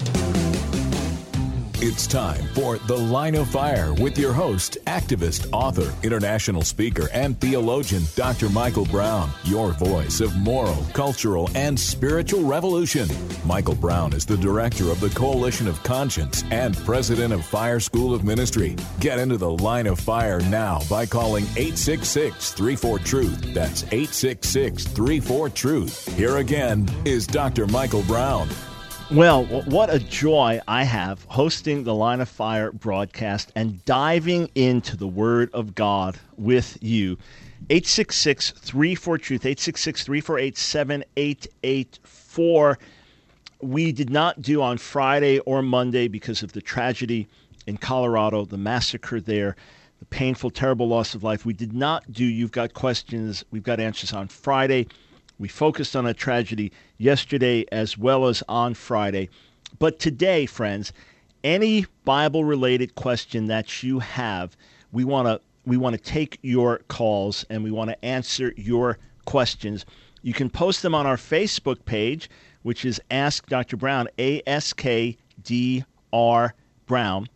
It's time for The Line of Fire with your host, activist, author, international speaker, and theologian, Doctor Michael Brown, your voice of moral, cultural, and spiritual revolution. Michael Brown is the director of the Coalition of Conscience and president of Fire School of Ministry. Get into The Line of Fire now by calling eight six six, three four, truth. That's eight six six, three four, truth. Here again is Doctor Michael Brown. Well, what a joy I have hosting the Line of Fire broadcast and diving into the Word of God with you. eight six six, three four, truth, eight six six, three four eight, seven eight eight four. We did not do on Friday or Monday because of the tragedy in Colorado, the massacre there, the painful, terrible loss of life. We did not do You've Got Questions, We've Got Answers on Friday. We focused on a tragedy yesterday as well as on Friday. But today, friends, any Bible-related question that you have, we want to we want to take your calls and we want to answer your questions. You can post them on our Facebook page, which is Ask Doctor Brown, A S K D R Brown.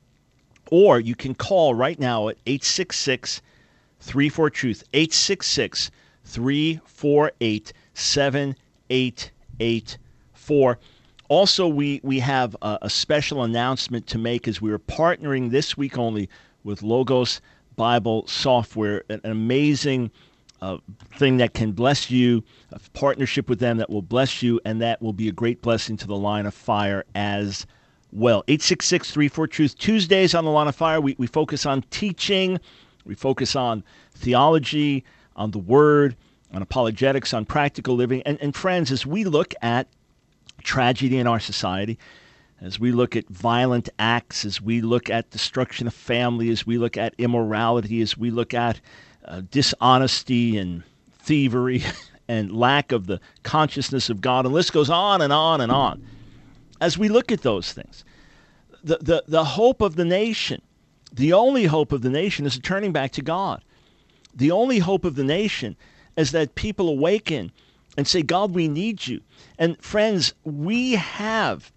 Or you can call right now at eight six six, three four, truth, eight six six, three four eight, seven eight eight four. Also, we, we have a, a special announcement to make as we are partnering this week only with Logos Bible Software, an amazing uh, thing that can bless you, a partnership with them that will bless you, and that will be a great blessing to the Line of Fire as well. eight six six, three four, truth. Tuesdays on the Line of Fire, we, we focus on teaching, we focus on theology, on the Word, on apologetics, on practical living. And, and friends, as we look at tragedy in our society, as we look at violent acts, as we look at destruction of family, as we look at immorality, as we look at uh, dishonesty and thievery and lack of the consciousness of God, and the list goes on and on and on. As we look at those things, the, the, the hope of the nation, the only hope of the nation is turning back to God. The only hope of the nation is that people awaken and say, God, we need you. And friends, we have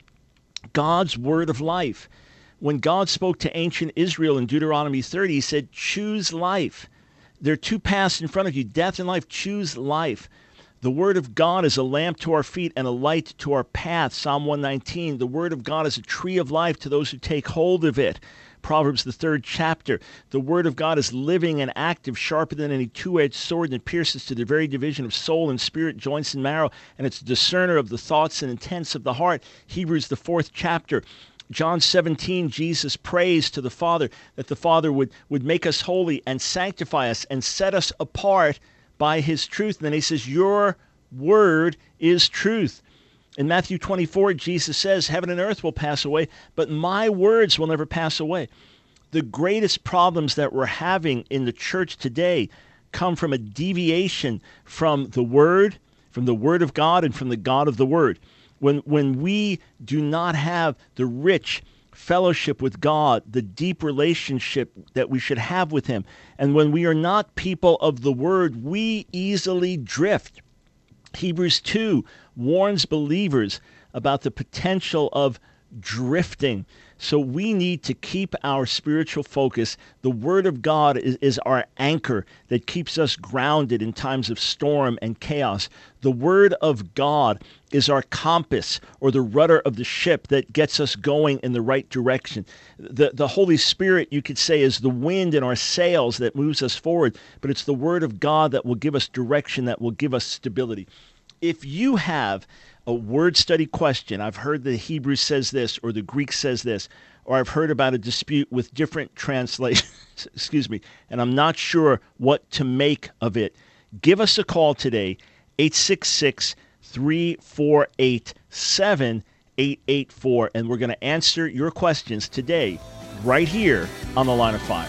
God's word of life. When God spoke to ancient Israel in Deuteronomy thirty, he said, choose life. There are two paths in front of you, death and life. Choose life. The word of God is a lamp to our feet and a light to our path. Psalm one nineteen, the word of God is a tree of life to those who take hold of it. Proverbs, the third chapter. The word of God is living and active, sharper than any two-edged sword, and it pierces to the very division of soul and spirit, joints and marrow, and it's a discerner of the thoughts and intents of the heart. Hebrews, the fourth chapter. John seventeen, Jesus prays to the Father that the Father would, would make us holy and sanctify us and set us apart by his truth. And then he says, your word is truth. In Matthew twenty-four, Jesus says, heaven and earth will pass away, but my words will never pass away. The greatest problems that we're having in the church today come from a deviation from the Word, from the Word of God, and from the God of the Word. When, when we do not have the rich fellowship with God, the deep relationship that we should have with him, and when we are not people of the Word, we easily drift. Hebrews two warns believers about the potential of drifting. So we need to keep our spiritual focus. The Word of God is, is our anchor that keeps us grounded in times of storm and chaos. The Word of God is our compass, or the rudder of the ship that gets us going in the right direction. The, the Holy Spirit, you could say, is the wind in our sails that moves us forward, but it's the Word of God that will give us direction, that will give us stability. If you have a word study question, I've heard the Hebrew says this, or the Greek says this, or I've heard about a dispute with different translations, excuse me, and I'm not sure what to make of it, give us a call today, eight six six, three four eight, seven eight eight four, and we're going to answer your questions today, right here on The Line of Fire.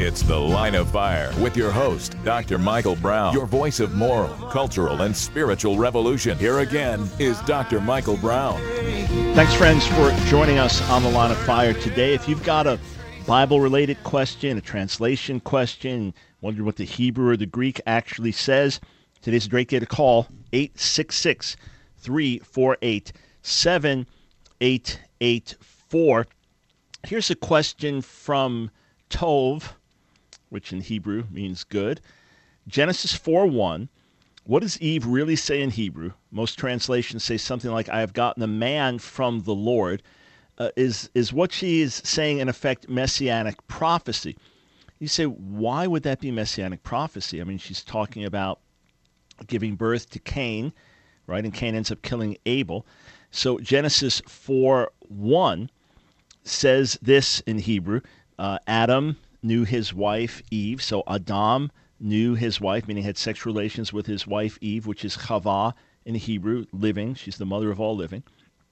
It's The Line of Fire with your host, Doctor Michael Brown, your voice of moral, cultural, and spiritual revolution. Here again is Doctor Michael Brown. Thanks, friends, for joining us on The Line of Fire today. If you've got a Bible-related question, a translation question, wonder what the Hebrew or the Greek actually says, today's a great day to call, eight six six, three four eight, seven eight eight four. Here's a question from Tov, which in Hebrew means good. Genesis four one. What does Eve really say in Hebrew? Most translations say something like, I have gotten a man from the Lord. Uh, is, is what she is saying, in effect, messianic prophecy? You say, why would that be messianic prophecy? I mean, she's talking about giving birth to Cain, right? And Cain ends up killing Abel. So Genesis four one says this in Hebrew. Uh, Adam knew his wife Eve. So Adam knew his wife, meaning had sexual relations with his wife Eve, which is Chava in Hebrew, living. She's the mother of all living.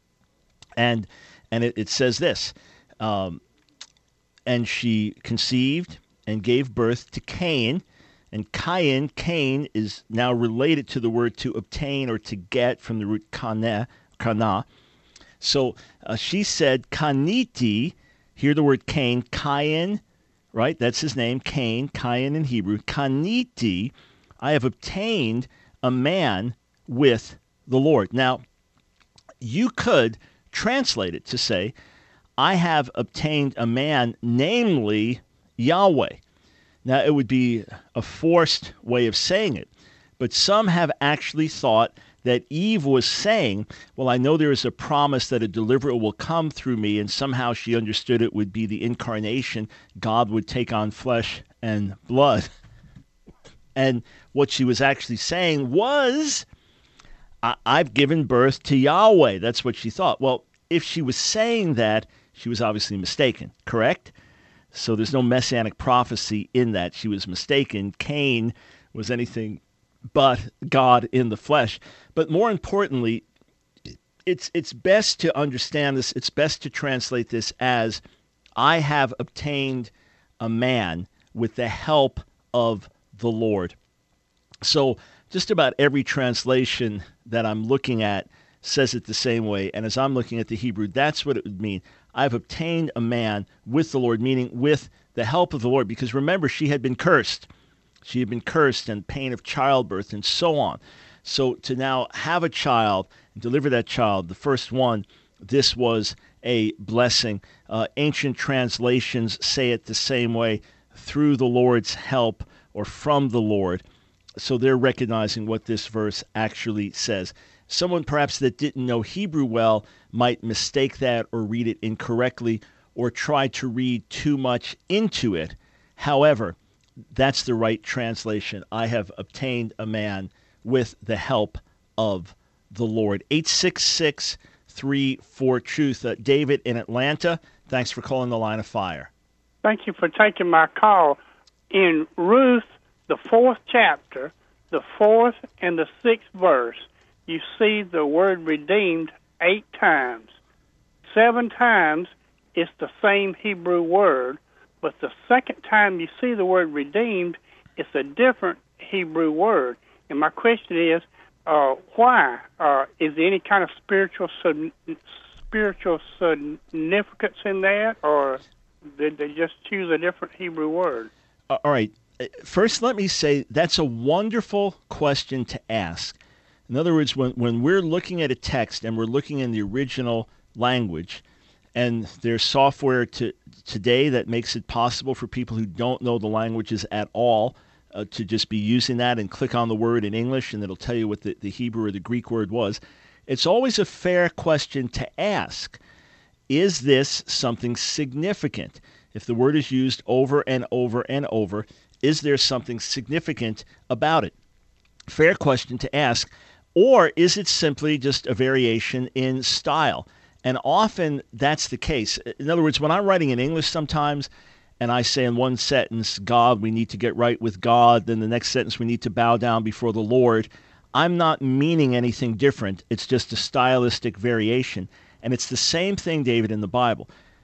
And and it, it says this, um, and she conceived and gave birth to Cain. And Cain, Cain is now related to the word to obtain or to get from the root kana, kana. So uh, she said, Kaniti, hear the word Cain, Cain, right? That's his name, Cain, Cain in Hebrew. Kaniti, I have obtained a man with the Lord. Now, you could translate it to say, I have obtained a man, namely Yahweh. Now, it would be a forced way of saying it, but some have actually thought that Eve was saying, well, I know there is a promise that a deliverer will come through me, and somehow she understood it would be the incarnation. God would take on flesh and blood. And what she was actually saying was, I- I've given birth to Yahweh. That's what she thought. Well, if she was saying that, she was obviously mistaken, correct? So there's no messianic prophecy in that. She was mistaken. Cain was anything but God in the flesh. But more importantly, it's it's best to understand this. It's best to translate this as, I have obtained a man with the help of the Lord. So just about every translation that I'm looking at says it the same way. And as I'm looking at the Hebrew, that's what it would mean. I've obtained a man with the Lord, meaning with the help of the Lord. Because remember, she had been cursed. She had been cursed and pain of childbirth and so on. So to now have a child and deliver that child, the first one, this was a blessing. Uh, ancient translations say it the same way, through the Lord's help or from the Lord. So they're recognizing what this verse actually says. Someone perhaps that didn't know Hebrew well might mistake that or read it incorrectly or try to read too much into it. However, that's the right translation. I have obtained a man with the help of the Lord. eight six six, three four, truth. Uh, David in Atlanta, thanks for calling The Line of Fire. Thank you for taking my call. In Ruth, the fourth chapter, the fourth and the sixth verse, you see the word redeemed eight times. Seven times it's the same Hebrew word, but the second time you see the word redeemed, it's a different Hebrew word. And my question is, uh, why? Uh, is there any kind of spiritual spiritual significance in that, or did they just choose a different Hebrew word? All right. First, let me say that's a wonderful question to ask. In other words, when, when we're looking at a text and we're looking in the original language, and there's software to, today that makes it possible for people who don't know the languages at all uh, to just be using that and click on the word in English, and it'll tell you what the, the Hebrew or the Greek word was. It's always a fair question to ask. Is this something significant? If the word is used over and over and over, is there something significant about it? Fair question to ask. Or is it simply just a variation in style? And often that's the case. In other words, when I'm writing in English sometimes, and I say in one sentence, God, we need to get right with God, then the next sentence, we need to bow down before the Lord, I'm not meaning anything different. It's just a stylistic variation. And it's the same thing, David, in the Bible.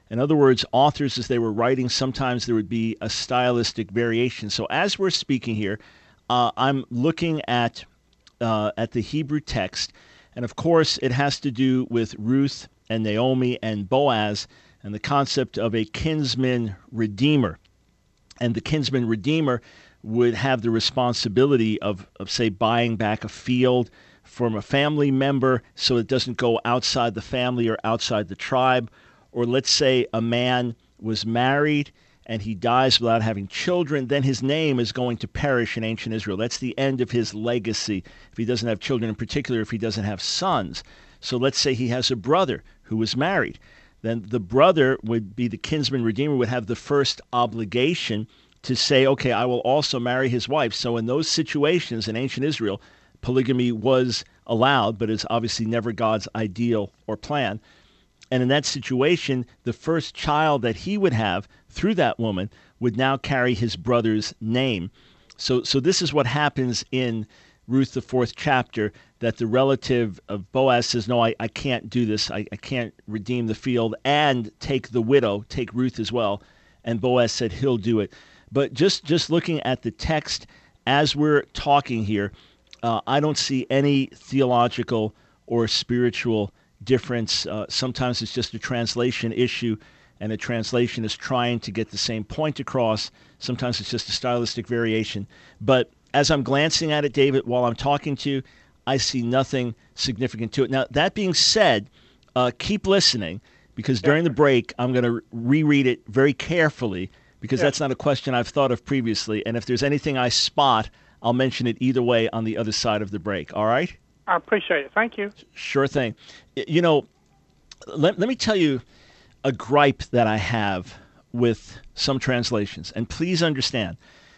In other words, authors, as they were writing, sometimes there would be a stylistic variation. So as we're speaking here, uh, I'm looking at uh, at the Hebrew text, and of course it has to do with Ruth and Naomi and Boaz and the concept of a kinsman redeemer. And the kinsman redeemer would have the responsibility of, of, say, buying back a field from a family member so it doesn't go outside the family or outside the tribe. Or let's say a man was married and he dies without having children, then his name is going to perish in ancient Israel. That's the end of his legacy if he doesn't have children, in particular if he doesn't have sons. So let's say he has a brother who was married. Then the brother would be the kinsman redeemer, would have the first obligation to say, okay, I will also marry his wife. So in those situations in ancient Israel, polygamy was allowed, but it's obviously never God's ideal or plan. And in that situation, the first child that he would have through that woman would now carry his brother's name. So so this is what happens in Ruth, the fourth chapter, that the relative of Boaz says, no, I, I can't do this. I, I can't redeem the field and take the widow, take Ruth as well. And Boaz said he'll do it. But just, just looking at the text as we're talking here, uh, I don't see any theological or spiritual difference. Uh, sometimes it's just a translation issue, and a translation is trying to get the same point across. Sometimes it's just a stylistic variation. But as I'm glancing at it, David, while I'm talking to you, I see nothing significant to it. Now, that being said, uh, keep listening, because during the break, I'm going to reread it very carefully, because Yeah. that's not a question I've thought of previously. And if there's anything I spot, I'll mention it either way on the other side of the break. All right? I appreciate it. Thank you. Sure thing. Y- You know, let, let me tell you a gripe that I have with some translations. And please understand,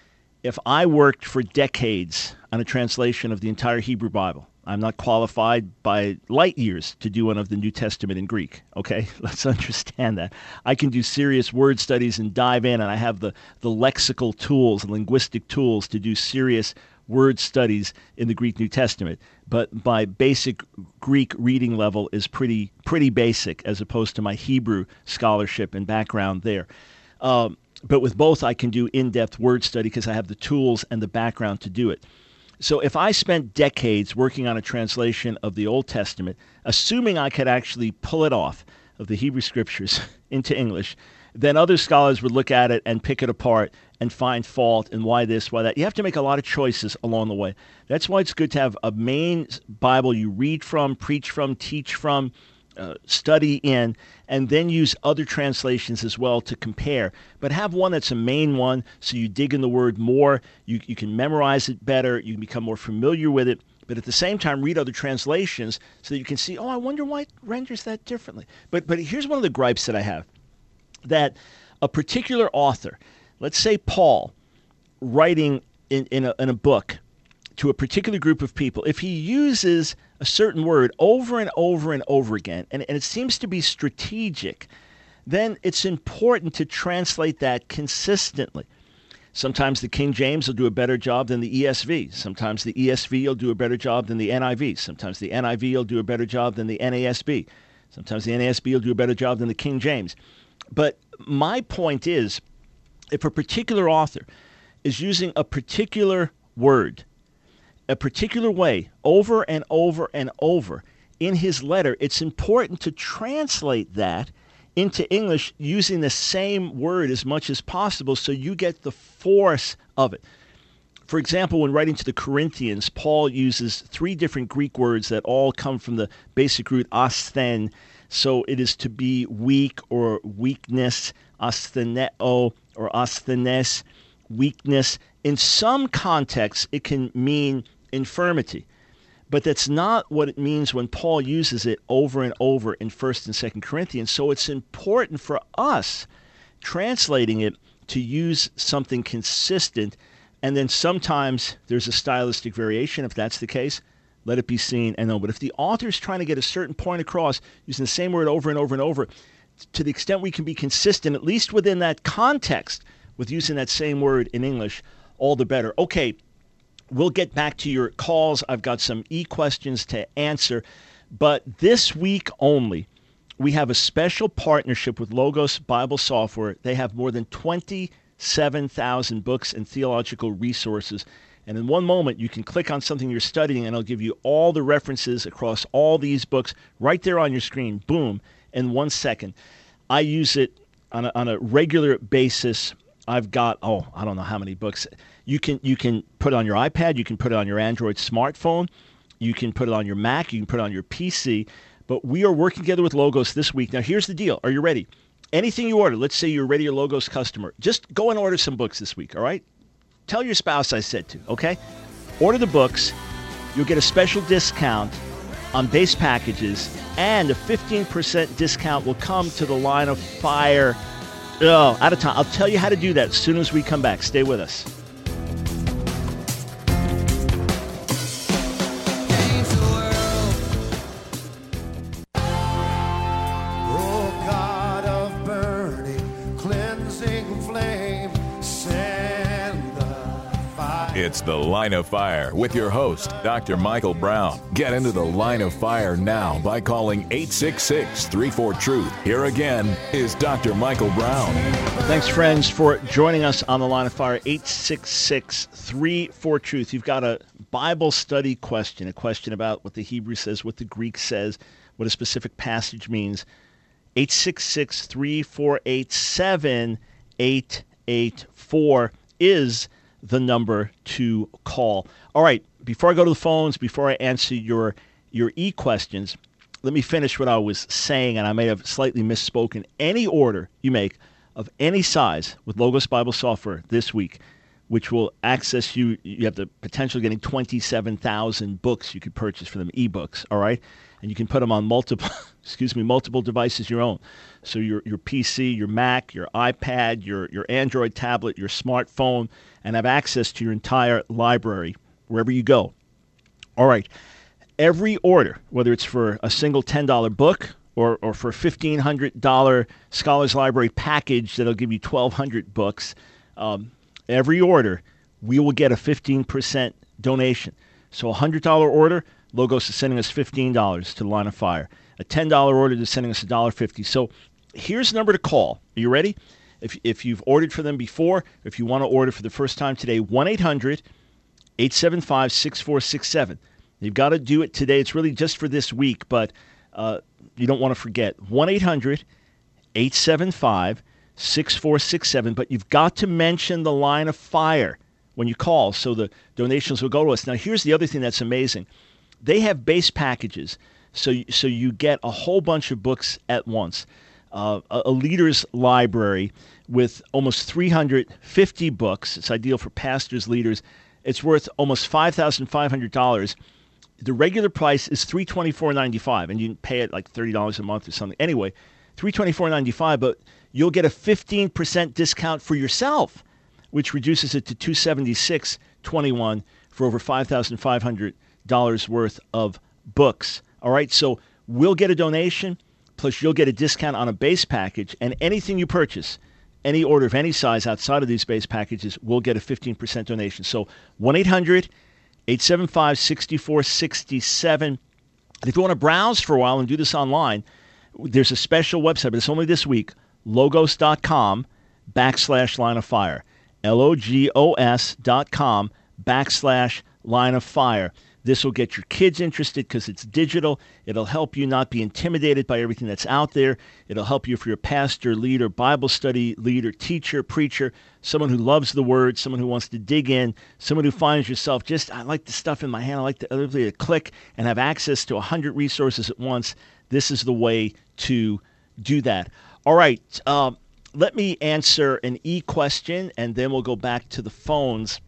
if I worked for decades on a translation of the entire Hebrew Bible, I'm not qualified by light years to do one of the New Testament in Greek, okay? Let's understand that. I can do serious word studies and dive in, and I have the, the lexical tools, linguistic tools to do serious word studies in the Greek New Testament. But my basic Greek reading level is pretty pretty basic as opposed to my Hebrew scholarship and background there. Um, but with both, I can do in-depth word study because I have the tools and the background to do it. So if I spent decades working on a translation of the Old Testament, assuming I could actually pull it off of the Hebrew Scriptures into English, then other scholars would look at it and pick it apart and find fault and why this, why that. You have to make a lot of choices along the way. That's why it's good to have a main Bible you read from, preach from, teach from, uh, study in, and then use other translations as well to compare. But have one that's a main one so you dig in the word more, you, you can memorize it better, you can become more familiar with it, but at the same time read other translations so that you can see, oh, I wonder why it renders that differently. But but here's one of the gripes that I have, that a particular author, let's say Paul, writing in, in, a, in a book to a particular group of people, if he uses a certain word over and over and over again, and, and it seems to be strategic, then it's important to translate that consistently. Sometimes the King James will do a better job than the E S V. Sometimes the E S V will do a better job than the N I V. Sometimes the N I V will do a better job than the N A S B. Sometimes the N A S B will do a better job than the King James. But my point is, if a particular author is using a particular word, a particular way, over and over and over in his letter, it's important to translate that into English using the same word as much as possible so you get the force of it. For example, when writing to the Corinthians, Paul uses three different Greek words that all come from the basic root asthen. So it is to be weak or weakness, astheneo or asthenes, weakness. In some contexts, it can mean infirmity. But that's not what it means when Paul uses it over and over in First and Second Corinthians. So it's important for us, translating it, to use something consistent. And then sometimes there's a stylistic variation. If that's the case, let it be seen and known. But if the author is trying to get a certain point across using the same word over and over and over, to the extent we can be consistent, at least within that context, with using that same word in English, all the better. Okay, we'll get back to your calls. I've got some e-questions to answer. But this week only, we have a special partnership with Logos Bible Software. They have more than twenty-seven thousand books and theological resources. And in one moment, you can click on something you're studying, and it'll give you all the references across all these books right there on your screen. Boom, in one second. I use it on a, on a regular basis. I've got, oh, I don't know how many books. You can you can put it on your iPad. You can put it on your Android smartphone. You can put it on your Mac. You can put it on your P C. But we are working together with Logos this week. Now, here's the deal. Are you ready? Anything you order, let's say you're already a Logos customer, just go and order some books this week, all right? Tell your spouse I said to, okay? Order the books. You'll get a special discount on base packages, and a fifteen percent discount will come to the Line of Fire. Oh, out of time. I'll tell you how to do that as soon as we come back. Stay with us. It's the Line of Fire with your host, Doctor Michael Brown. Get into the Line of Fire now by calling eight six six, three four, truth. Here again is Doctor Michael Brown. Thanks, friends, for joining us on the Line of Fire, eight six six, three four, truth. You've got a Bible study question, a question about what the Hebrew says, what the Greek says, what a specific passage means. eight six six, three four eight, seven eight eight four is the number to call. All right, before I go to the phones, before I answer your your e-questions, let me finish what I was saying, and I may have slightly misspoken. Any order you make of any size with Logos Bible Software this week, which will access you, you have the potential of getting twenty-seven thousand books you could purchase for them, ebooks, all right? And you can put them on multiple, excuse me, multiple devices your own. So your your P C, your Mac, your iPad, your your Android tablet, your smartphone, and have access to your entire library wherever you go. All right. Every order, whether it's for a single ten dollar book or, or for a fifteen hundred dollars Scholars Library package that'll give you twelve hundred books, um, every order, we will get a fifteen percent donation. So a one hundred dollar order, Logos is sending us fifteen dollars to the Line of Fire. A ten dollar order, they're sending us one dollar fifty. So here's the number to call. Are you ready? If if you've ordered for them before, if you want to order for the first time today, one eight hundred, eight seven five, six four six seven. You've got to do it today. It's really just for this week, but uh, you don't want to forget. one eight hundred, eight seven five, six four six seven. But you've got to mention the Line of Fire when you call, so the donations will go to us. Now, here's the other thing that's amazing. They have base packages, so so you get a whole bunch of books at once. Uh, a, a leader's library with almost three hundred fifty books. It's ideal for pastors, leaders. It's worth almost five thousand five hundred dollars. The regular price is three hundred twenty-four dollars and ninety-five cents, and you can pay it like thirty dollars a month or something. Anyway, three hundred twenty-four dollars and ninety-five cents, but you'll get a fifteen percent discount for yourself, which reduces it to two hundred seventy-six dollars and twenty-one cents for over five thousand five hundred dollars worth of books. All right, so we'll get a donation, plus you'll get a discount on a base package, and anything you purchase, any order of any size outside of these base packages, will get a fifteen percent donation. So one eight hundred, eight seven five, six four six seven. And if you want to browse for a while and do this online, there's a special website, but it's only this week, logos.com backslash line of fire. L-O-G-O-S dot com backslash line of fire. This will get your kids interested because it's digital. It'll help you not be intimidated by everything that's out there. It'll help you if you're a pastor, leader, Bible study leader, teacher, preacher, someone who loves the Word, someone who wants to dig in, someone who finds yourself just, I like the stuff in my hand. I like the ability to click and have access to one hundred resources at once. This is the way to do that. All right. Um, let me answer an e-question, and then we'll go back to the phones.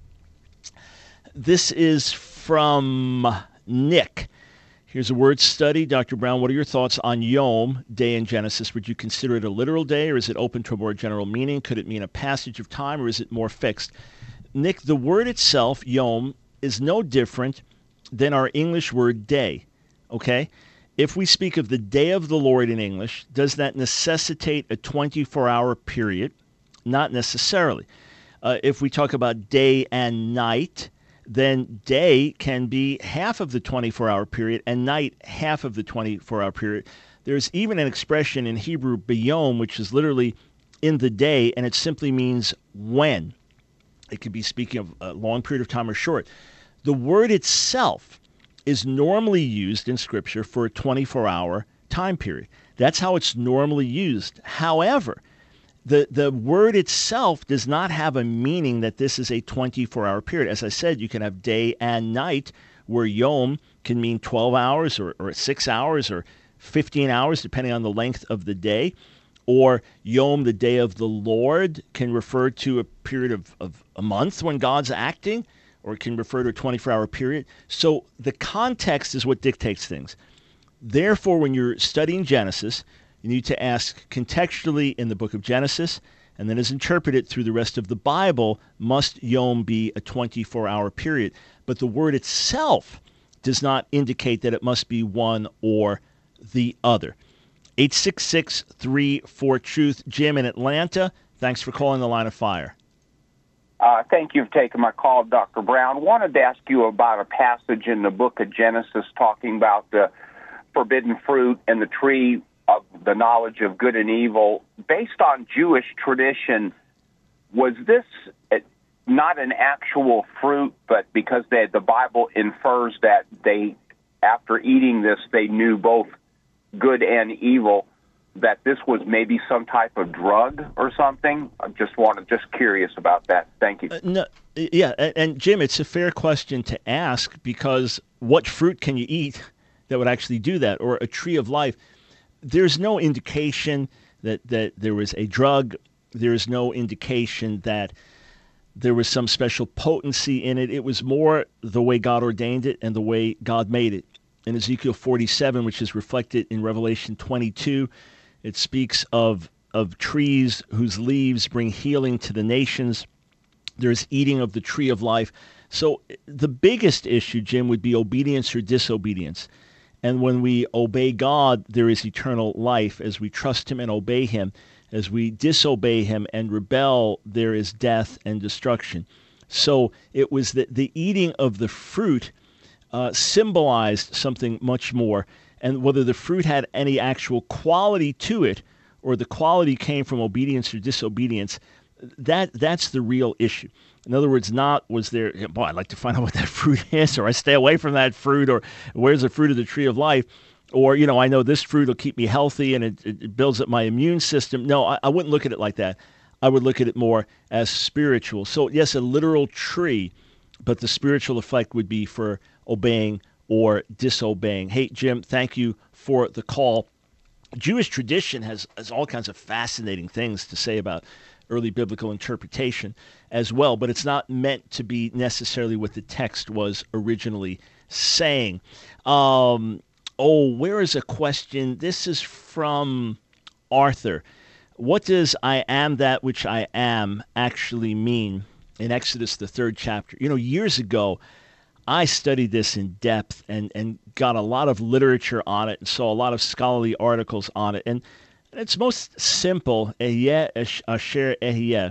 This is from Nick. Here's a word study. Doctor Brown, what are your thoughts on Yom, day in Genesis? Would you consider it a literal day, or is it open to a more general meaning? Could it mean a passage of time, or is it more fixed? Nick, the word itself, Yom, is no different than our English word day, okay? If we speak of the day of the Lord in English, does that necessitate a twenty-four hour period? Not necessarily. Uh, if we talk about day and night, then day can be half of the twenty-four hour period and night half of the twenty-four hour period. There's even an expression in Hebrew, bayom, which is literally in the day, and it simply means when. It could be speaking of a long period of time or short. The word itself is normally used in Scripture for a twenty-four hour time period. That's how it's normally used. However, the, the word itself does not have a meaning that this is a twenty-four hour period. As I said, you can have day and night, where yom can mean twelve hours or, or six hours or fifteen hours, depending on the length of the day. Or Yom, the day of the Lord, can refer to a period of, of a month when God's acting, or it can refer to a twenty-four hour period. So the context is what dictates things. Therefore, when you're studying Genesis, you need to ask contextually in the book of Genesis, and then as interpreted through the rest of the Bible, must Yom be a twenty-four hour period? But the word itself does not indicate that it must be one or the other. eight six six, three four, truth. Jim in Atlanta, thanks for calling the Line of Fire. Uh, thank you for taking my call, Doctor Brown. Wanted to ask you about a passage in the book of Genesis talking about the forbidden fruit and the tree of the knowledge of good and evil. Based on Jewish tradition, was this not an actual fruit, but because they, the Bible infers that they, after eating this, they knew both good and evil, that this was maybe some type of drug or something? I just wanted, just curious about that. Thank you. Uh, no, yeah, and, and Jim, it's a fair question to ask, because what fruit can you eat that would actually do that, or a tree of life? There's no indication that, that there was a drug. There is no indication that there was some special potency in it. It was more the way God ordained it and the way God made it. In Ezekiel forty-seven, which is reflected in Revelation twenty-two, it speaks of, of trees whose leaves bring healing to the nations. There's eating of the tree of life. So the biggest issue, Jim, would be obedience or disobedience. And when we obey God, there is eternal life as we trust him and obey him. As we disobey him and rebel, there is death and destruction. So it was that the eating of the fruit uh, symbolized something much more. And whether the fruit had any actual quality to it, or the quality came from obedience or disobedience, that that's the real issue. In other words, not was there, boy, I'd like to find out what that fruit is, or I stay away from that fruit, or where's the fruit of the tree of life, or, you know, I know this fruit will keep me healthy and it, it builds up my immune system. No, I, I wouldn't look at it like that. I would look at it more as spiritual. So, yes, a literal tree, but the spiritual effect would be for obeying or disobeying. Hey, Jim, thank you for the call. Jewish tradition has, has all kinds of fascinating things to say about early biblical interpretation as well, but it's not meant to be necessarily what the text was originally saying. Um, oh, where is a question? This is from Arthur. What does I am that which I am actually mean in Exodus, the third chapter? You know, years ago, I studied this in depth and, and got a lot of literature on it and saw a lot of scholarly articles on it. And it's most simple, Ehyeh Asher Ehyeh.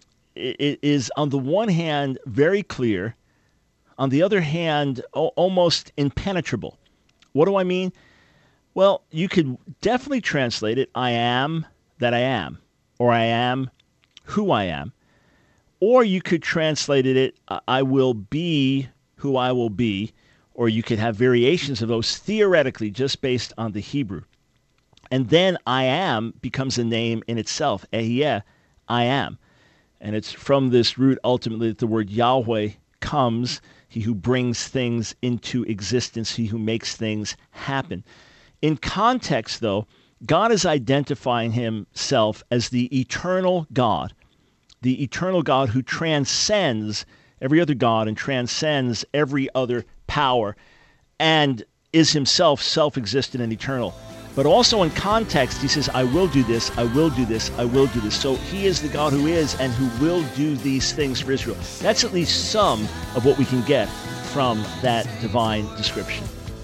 It is, on the one hand, very clear. On the other hand, o- almost impenetrable. What do I mean? Well, you could definitely translate it, I am that I am, or I am who I am. Or you could translate it, I will be who I will be, or you could have variations of those theoretically just based on the Hebrew. And then I am becomes a name in itself, Ehyeh, I am. And it's from this root ultimately that the word Yahweh comes, he who brings things into existence, he who makes things happen. In context, though, God is identifying himself as the eternal God, the eternal God who transcends every other God and transcends every other power and is himself self-existent and eternal. But also in context, he says, I will do this, I will do this, I will do this. So he is the God who is and who will do these things for Israel. That's at least some of what we can get from that divine description.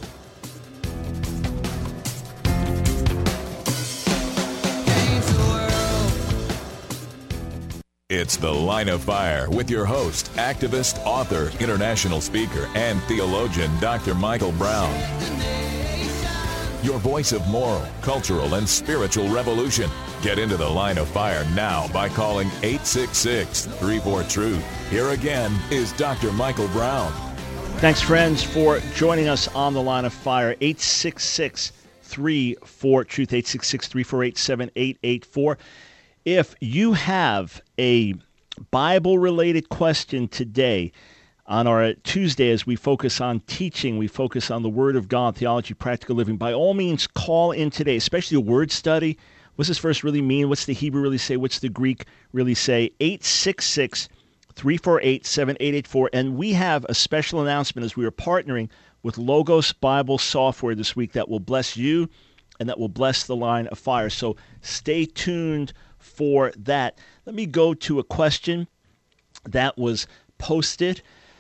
It's The Line of Fire with your host, activist, author, international speaker, and theologian, Doctor Michael Brown. your voice of moral, cultural, and spiritual revolution. Get into the Line of Fire now by calling eight six six, three four, truth. Here again is Doctor Michael Brown. Thanks, friends, for joining us on the Line of Fire. eight six six, three four, truth, eight six six, three four eight, seven eight eight four. If you have a Bible-related question today, on our Tuesday, as we focus on teaching, we focus on the Word of God, theology, practical living, by all means, call in today, especially a word study. What's this verse really mean? What's the Hebrew really say? What's the Greek really say? eight six six, three four eight, seven eight eight four. And we have a special announcement as we are partnering with Logos Bible Software this week that will bless you and that will bless the Line of Fire. So stay tuned for that. Let me go to a question that was posted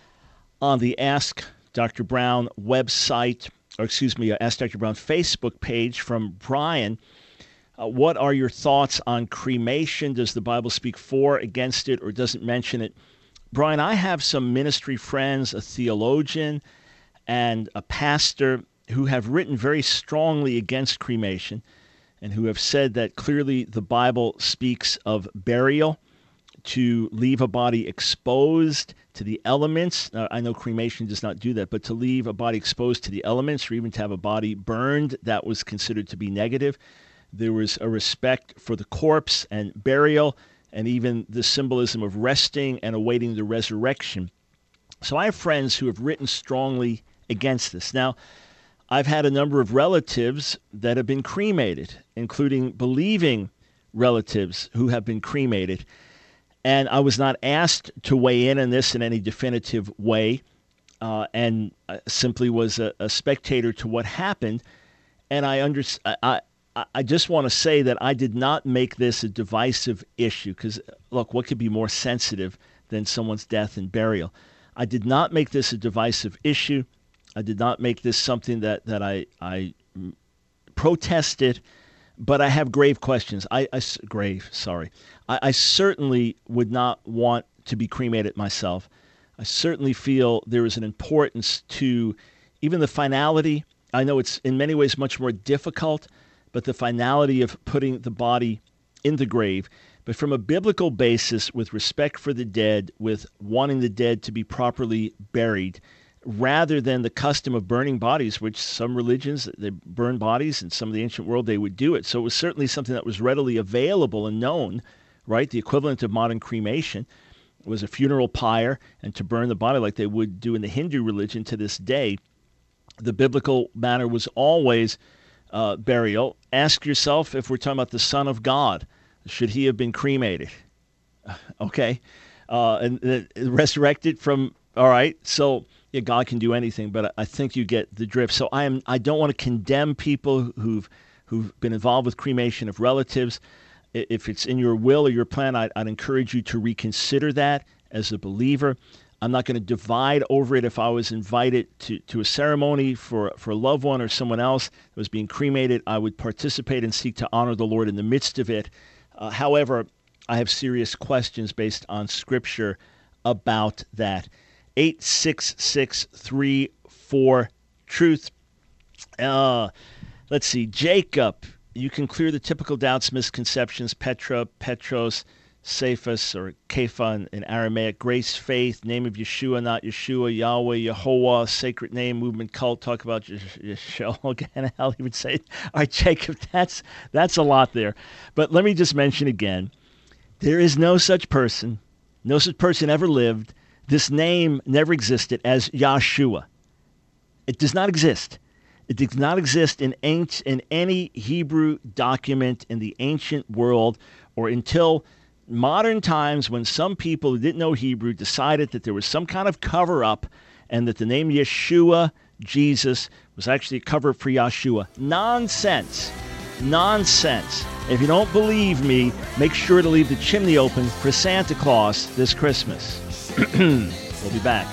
on the Ask Doctor Brown website, or excuse me, Ask Doctor Brown Facebook page from Brian. Uh, what are your thoughts on cremation? Does the Bible speak for, against it, or doesn't mention it? Brian, I have some ministry friends, a theologian and a pastor, who have written very strongly against cremation and who have said that clearly the Bible speaks of burial, to leave a body exposed to the elements. Now, I know cremation does not do that, but to leave a body exposed to the elements, or even to have a body burned, that was considered to be negative. There was a respect for the corpse and burial, and even the symbolism of resting and awaiting the resurrection. So I have friends who have written strongly against this. Now, I've had a number of relatives that have been cremated, including believing relatives who have been cremated. And I was not asked to weigh in on this in any definitive way, uh, and uh, simply was a, a spectator to what happened. And I, under, I, I, I just want to say that I did not make this a divisive issue, because, look, what could be more sensitive than someone's death and burial? I did not make this a divisive issue. I did not make this something that, that I, I protested. But I have grave questions. I, I grave, sorry. I, I certainly would not want to be cremated myself. I certainly feel there is an importance to even the finality. I know it's in many ways much more difficult, but the finality of putting the body in the grave. But from a biblical basis, with respect for the dead, with wanting the dead to be properly buried, rather than the custom of burning bodies, which some religions, they burn bodies, and some of the ancient world, they would do it. So it was certainly something that was readily available and known, right? The equivalent of modern cremation was a funeral pyre, and to burn the body like they would do in the Hindu religion to this day. The biblical manner was always uh, burial. Ask yourself, if we're talking about the Son of God, should he have been cremated? Okay. Uh, and uh, resurrected from, all right, so... Yeah, God can do anything, but I think you get the drift. So I am. I don't want to condemn people who've who've been involved with cremation of relatives. If it's in your will or your plan, I'd, I'd encourage you to reconsider that as a believer. I'm not going to divide over it. If I was invited to, to a ceremony for, for a loved one or someone else that was being cremated, I would participate and seek to honor the Lord in the midst of it. Uh, however, I have serious questions based on Scripture about that. eight six six, three four, truth. Uh, let's see. Jacob, you can clear the typical doubts, misconceptions, Petra, Petros, Cephas, or Kepha in, in Aramaic, grace, faith, name of Yeshua, not Yeshua, Yahweh, Yehovah, sacred name, movement, cult, talk about Yeshua again, how he would say it. All right, Jacob, that's, that's a lot there. But let me just mention again, there is no such person, no such person ever lived. This name never existed as Yahshua. It does not exist. It does not exist in, in any Hebrew document in the ancient world, or until modern times, when some people who didn't know Hebrew decided that there was some kind of cover-up and that the name Yeshua, Jesus, was actually a cover-up for Yahshua. Nonsense. Nonsense. If you don't believe me, make sure to leave the chimney open for Santa Claus this Christmas. We'll be back.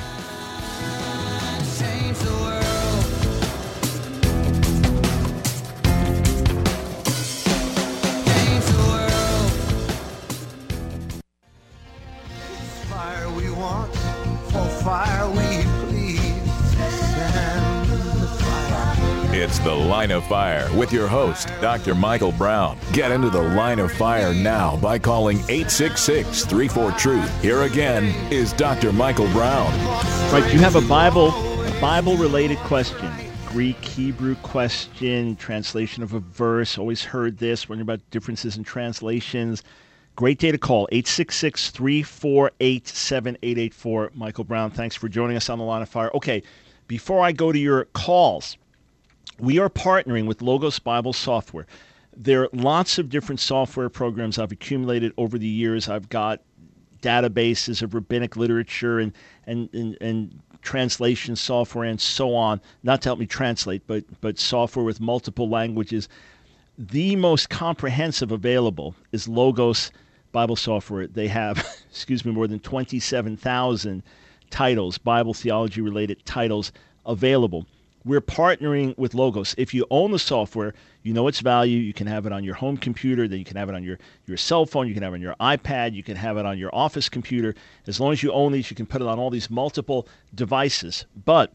Fire we want, for fire we please. Send the fire. It's The Line of Fire with your host, Doctor Michael Brown. Get into the Line of Fire now by calling eight six six, three four, truth. Here again is Doctor Michael Brown. Right, you have a Bible, a Bible-related question. Greek, Hebrew question, translation of a verse. Always heard this, wondering about differences in translations. Great day to call, eight six six, three four eight, seven eight eight four. Michael Brown, thanks for joining us on the Line of Fire. Okay, before I go to your calls, we are partnering with Logos Bible Software. There are lots of different software programs I've accumulated over the years. I've got databases of rabbinic literature and, and, and, and translation software and so on, not to help me translate, but but software with multiple languages. The most comprehensive available is Logos Bible Software. They have, excuse me, more than twenty-seven thousand titles, Bible theology related titles available. We're partnering with Logos. If you own the software, you know its value. You can have it on your home computer, then you can have it on your, your cell phone, you can have it on your iPad, you can have it on your office computer. As long as you own these, you can put it on all these multiple devices. But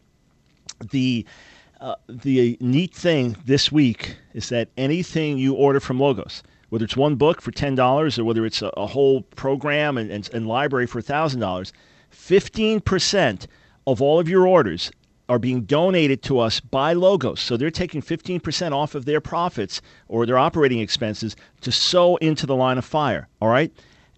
the uh, the neat thing this week is that anything you order from Logos, whether it's one book for ten dollars or whether it's a, a whole program and, and, and library for one thousand dollars, fifteen percent of all of your orders are being donated to us by Logos. So they're taking fifteen percent off of their profits or their operating expenses to sow into the Line of Fire, all right?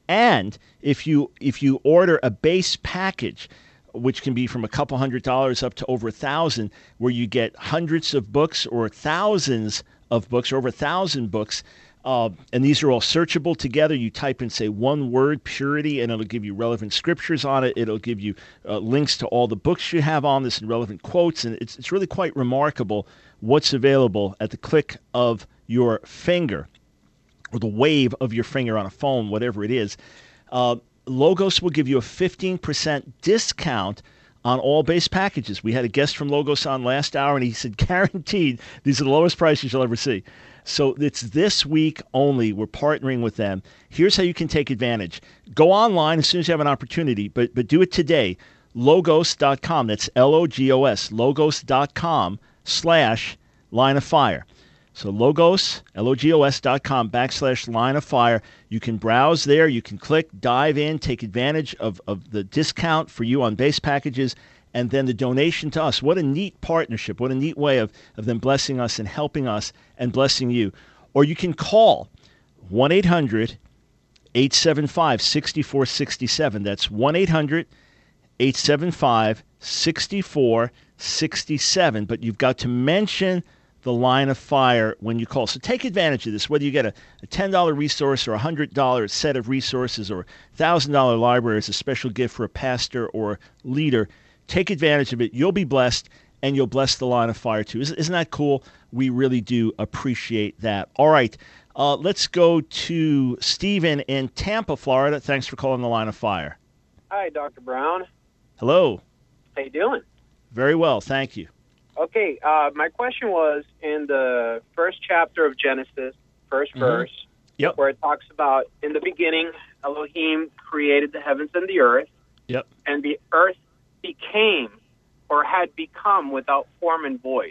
And if you if you order a base package, which can be from a couple hundred dollars up to over a thousand, where you get hundreds of books or thousands of books, or over a thousand books, Uh, and these are all searchable together. You type in, say, one word, purity, and it'll give you relevant scriptures on it. It'll give you uh, links to all the books you have on this and relevant quotes. And it's, it's really quite remarkable what's available at the click of your finger or the wave of your finger on a phone, whatever it is. Uh, Logos will give you a fifteen percent discount on all base packages. We had a guest from Logos on last hour, and he said, guaranteed, these are the lowest prices you'll ever see. So it's this week only. We're partnering with them. Here's how you can take advantage. Go online as soon as you have an opportunity, but but do it today. Logos dot com. That's L O G O S. Logos dot com slash line of fire. So Logos, L O G O S dot com backslash line of fire. You can browse there. You can click, dive in, take advantage of, of the discount for you on base packages, and then the donation to us. What a neat partnership. What a neat way of, of them blessing us and helping us and blessing you. Or you can call one eight hundred, eight seven five, six four six seven. That's one eight hundred, eight seven five, six four six seven. But you've got to mention the Line of Fire when you call. So take advantage of this, whether you get a, a ten dollar resource or a one hundred dollar set of resources or a one thousand dollar library as a special gift for a pastor or leader. Take advantage of it. You'll be blessed, and you'll bless the Line of Fire too. Isn't that cool? We really do appreciate that. All right, uh, let's go to Stephen in Tampa, Florida. Thanks for calling the Line of Fire. Hi, Doctor Brown. Hello. How you doing? Very well, thank you. Okay, uh, my question was in the first chapter of Genesis, first Mm-hmm. verse, Yep. where it talks about, in the beginning, Elohim created the heavens and the earth, Yep. and the earth became or had become without form and void.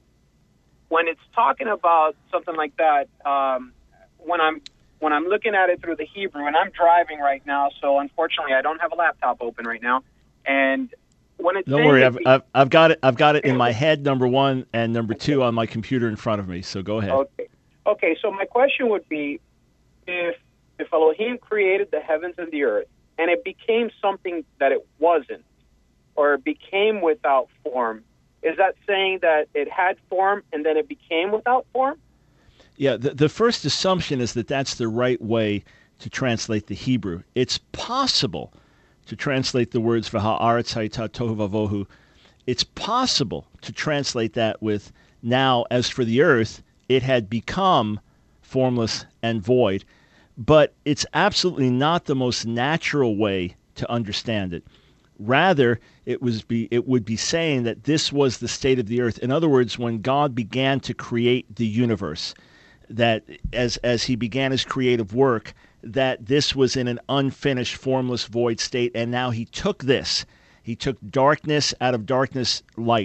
When it's talking about something like that, um, when I'm when I'm looking at it through the Hebrew, and I'm driving right now, so unfortunately I don't have a laptop open right now, and when it's Don't saying worry, it I've, be- I've I've got it. I've got it in my head, number one, and number two on my computer in front of me. So go ahead. Okay. Okay, so my question would be, if if Elohim created the heavens and the earth, and it became something that it wasn't, or it became without form, is that saying that it had form and then it became without form? Yeah, the, the first assumption is that that's the right way to translate the Hebrew. It's possible to translate the words v'ha'aretz hayta tohu vavohu. It's possible to translate that with, now as for the earth, it had become formless and void. But it's absolutely not the most natural way to understand it. Rather, it was be it would be saying that this was the state of the earth. In other words, when God began to create the universe, that as as he began his creative work, that this was in an unfinished, formless, void state, and now he took this. He took darkness out of darkness, light.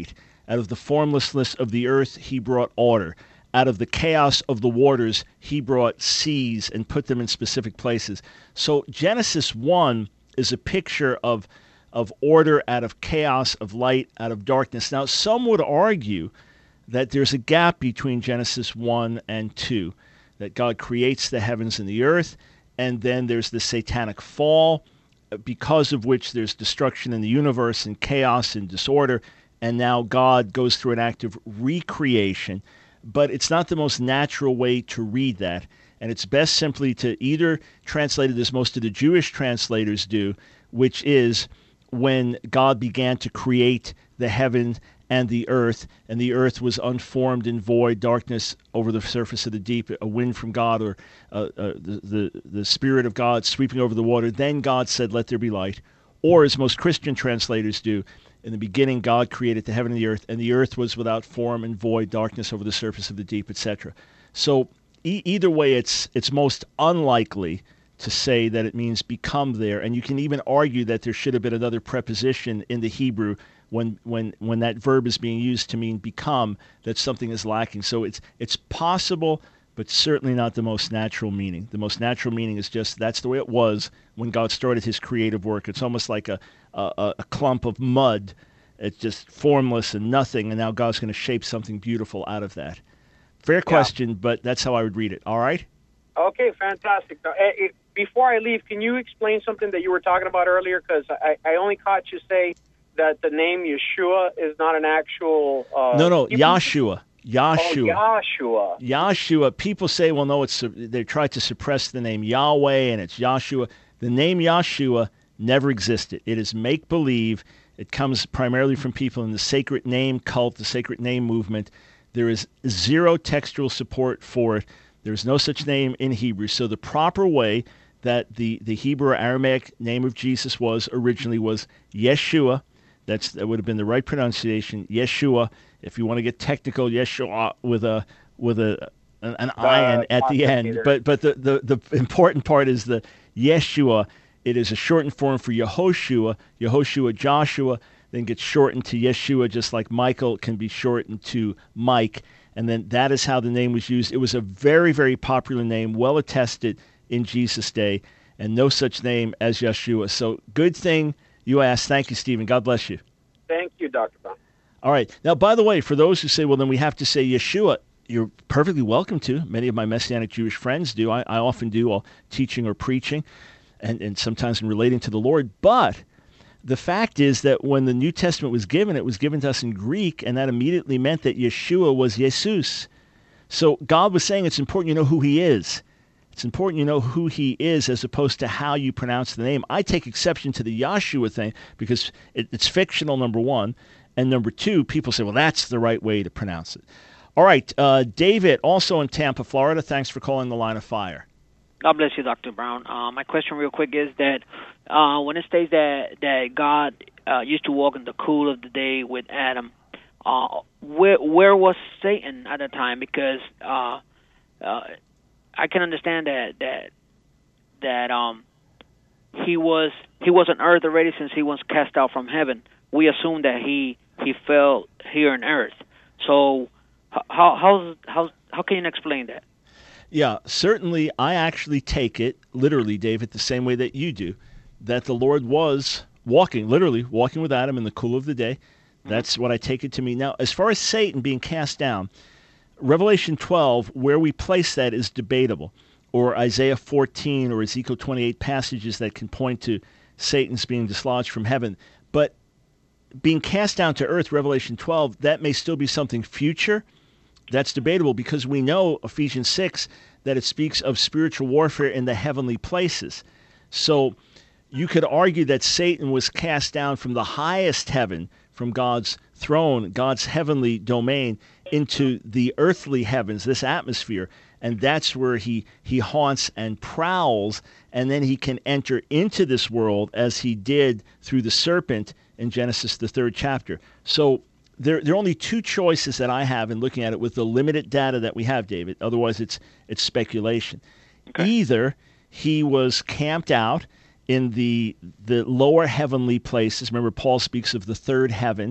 Out of the formlessness of the earth, he brought order. Out of the chaos of the waters, he brought seas and put them in specific places. So Genesis one is a picture of, of order out of chaos, of light out of darkness. Now, some would argue that there's a gap between Genesis one and two, that God creates the heavens and the earth, and then there's the satanic fall, because of which there's destruction in the universe and chaos and disorder, and now God goes through an act of recreation. But it's not the most natural way to read that, and it's best simply to either translate it as most of the Jewish translators do, which is when God began to create the heaven and the earth, and the earth was unformed and void, darkness over the surface of the deep, a wind from God, or uh, uh, the, the, the Spirit of God sweeping over the water. Then God said, let there be light. Or, as most Christian translators do, in the beginning God created the heaven and the earth, and the earth was without form and void, darkness over the surface of the deep, et cetera. So e- either way, it's it's most unlikely to say that it means become there, and you can even argue that there should have been another preposition in the Hebrew when when when that verb is being used to mean become, that something is lacking. So it's it's possible, but certainly not the most natural meaning. The most natural meaning is just that's the way it was when God started his creative work. It's almost like a a, a clump of mud. It's just formless and nothing, and now God's going to shape something beautiful out of that. Fair question, yeah. But that's how I would read it. All right? Okay, fantastic. Uh, it, before I leave, can you explain something that you were talking about earlier? Because I, I only caught you say that the name Yeshua is not an actual... Uh, no, no, Yahshua. Yahshua. Oh, Yahshua. Yahshua. People say, well, no, it's they try to suppress the name Yahweh, and it's Yahshua. The name Yahshua never existed. It is make-believe. It comes primarily from people in the sacred name cult, the sacred name movement. There is zero textual support for it. There's no such name in Hebrew. So the proper way that the, the Hebrew or Aramaic name of Jesus was originally was Yeshua. That's, that would have been the right pronunciation, Yeshua. If you want to get technical, Yeshua with a with a an, an uh, ion at the end. But but the, the, the important part is the Yeshua. It is a shortened form for Yehoshua, Yehoshua, Joshua, then gets shortened to Yeshua, just like Michael can be shortened to Mike. And then that is how the name was used. It was a very, very popular name, well attested in Jesus' day, and no such name as Yeshua. So good thing you asked. Thank you, Stephen. God bless you. Thank you, Doctor Brown. All right. Now, by the way, for those who say, well, then we have to say Yeshua, you're perfectly welcome to. Many of my Messianic Jewish friends do. I, I often do while teaching or preaching, and, and sometimes in relating to the Lord. But the fact is that when the New Testament was given, it was given to us in Greek, and that immediately meant that Yeshua was Jesus. So God was saying it's important you know who he is. It's important you know who he is as opposed to how you pronounce the name. I take exception to the Yahshua thing because it, it's fictional, number one. And number two, people say, well, that's the right way to pronounce it. All right, uh, David, also in Tampa, Florida, thanks for calling the Line of Fire. God bless you, Doctor Brown. Uh, my question real quick is that uh, when it states that, that God uh, used to walk in the cool of the day with Adam, uh, where where was Satan at the time? Because uh, uh, I can understand that that that um, he was he was on earth already since he was cast out from heaven. We assume that he he fell here on earth. So how how how how can you explain that? Yeah, certainly I actually take it literally, David, the same way that you do, that the Lord was walking, literally walking with Adam in the cool of the day. That's mm-hmm. what I take it to mean. Now, as far as Satan being cast down, Revelation twelve, where we place that is debatable, or Isaiah fourteen or Ezekiel twenty-eight passages that can point to Satan's being dislodged from heaven. But being cast down to earth, Revelation twelve, that may still be something future. That's debatable because we know, Ephesians six, that it speaks of spiritual warfare in the heavenly places. So you could argue that Satan was cast down from the highest heaven, from God's throne, God's heavenly domain, into the earthly heavens, this atmosphere, and that's where he, he haunts and prowls, and then he can enter into this world as he did through the serpent in Genesis, the third chapter. So There, there are only two choices that I have in looking at it with the limited data that we have, David. Otherwise, it's it's speculation. Okay. Either he was camped out in the the lower heavenly places. Remember, Paul speaks of the third heaven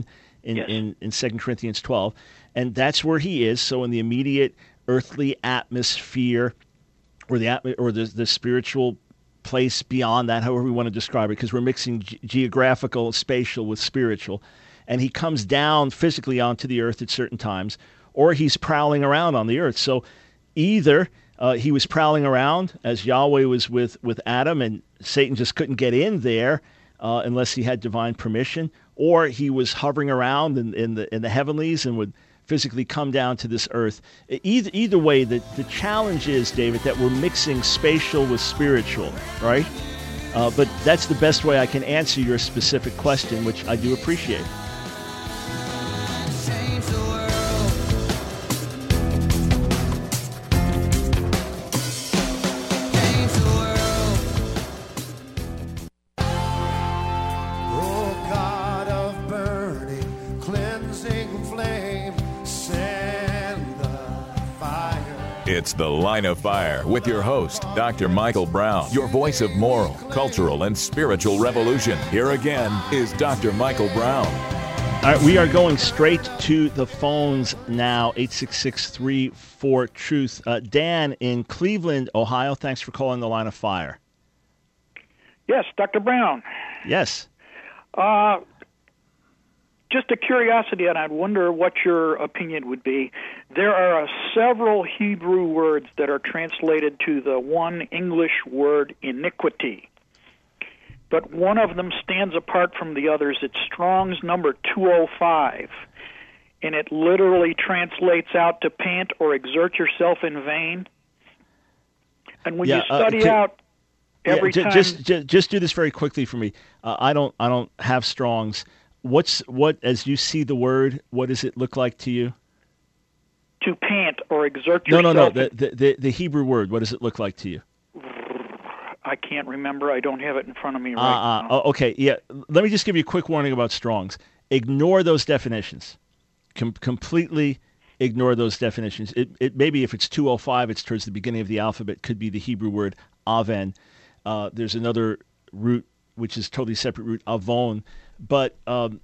in, Yes. in, in Second Corinthians twelve. And that's where he is. So in the immediate earthly atmosphere, or the atmo- or the, the spiritual place beyond that, however we want to describe it, because we're mixing ge- geographical, spatial with spiritual. And he comes down physically onto the earth at certain times, or he's prowling around on the earth. So either uh, he was prowling around as Yahweh was with, with Adam, and Satan just couldn't get in there uh, unless he had divine permission, or he was hovering around in, in the in the heavenlies and would physically come down to this earth. Either either way, the, the challenge is, David, that we're mixing spatial with spiritual, right? Uh, but that's the best way I can answer your specific question, which I do appreciate. Change the world. Change the world. Oh, God of burning, cleansing flame, send the fire. It's The Line of Fire with your host, Doctor Michael Brown, your voice of moral, cultural, and spiritual revolution. Here again is Doctor Michael Brown. All right, we are going straight to the phones now, eight six six, three four, truth. Uh, Dan in Cleveland, Ohio, thanks for calling The Line of Fire. Yes, Doctor Brown. Yes. Uh, just a curiosity, and I wonder what your opinion would be. There are uh, several Hebrew words that are translated to the one English word iniquity, but one of them stands apart from the others. It's Strong's number two oh five, and it literally translates out to pant or exert yourself in vain. And when Yeah, you study uh, to- out every yeah, ju- time... Just, just, just do this very quickly for me. Uh, I don't, I don't have Strong's. What's what as you see the word? What does it look like to you? to pant or exert No, yourself... no, no. The, the the the Hebrew word. What does it look like to you? I can't remember. I don't have it in front of me right Uh, now. uh, okay, yeah. Let me just give you a quick warning about Strong's. Ignore those definitions. Com- completely ignore those definitions. It, it maybe if it's two oh five, it's towards the beginning of the alphabet. Could be the Hebrew word aven. Uh, there's another root which is totally separate root, avon. But um,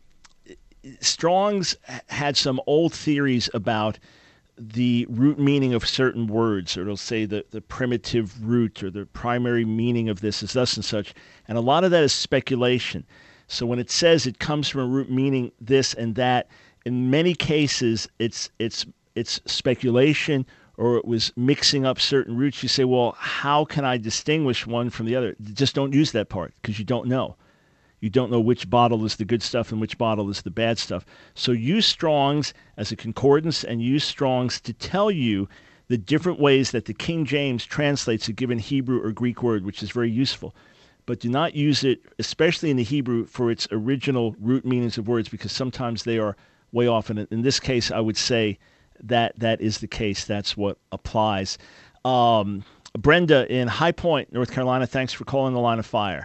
Strong's had some old theories about the root meaning of certain words, or it'll say the, the primitive root or the primary meaning of this is thus and such. And a lot of that is speculation. So when it says it comes from a root meaning this and that, in many cases it's it's it's speculation, or it was mixing up certain roots. You say, well, how can I distinguish one from the other? Just don't use that part because you don't know. You don't know which bottle is the good stuff and which bottle is the bad stuff. So use Strong's as a concordance and use Strong's to tell you the different ways that the King James translates a given Hebrew or Greek word, which is very useful. But do not use it, especially in the Hebrew, for its original root meanings of words, because sometimes they are way off. And in this case, I would say that that is the case. That's what applies. Um, Brenda in High Point, North Carolina, thanks for calling the Line of Fire.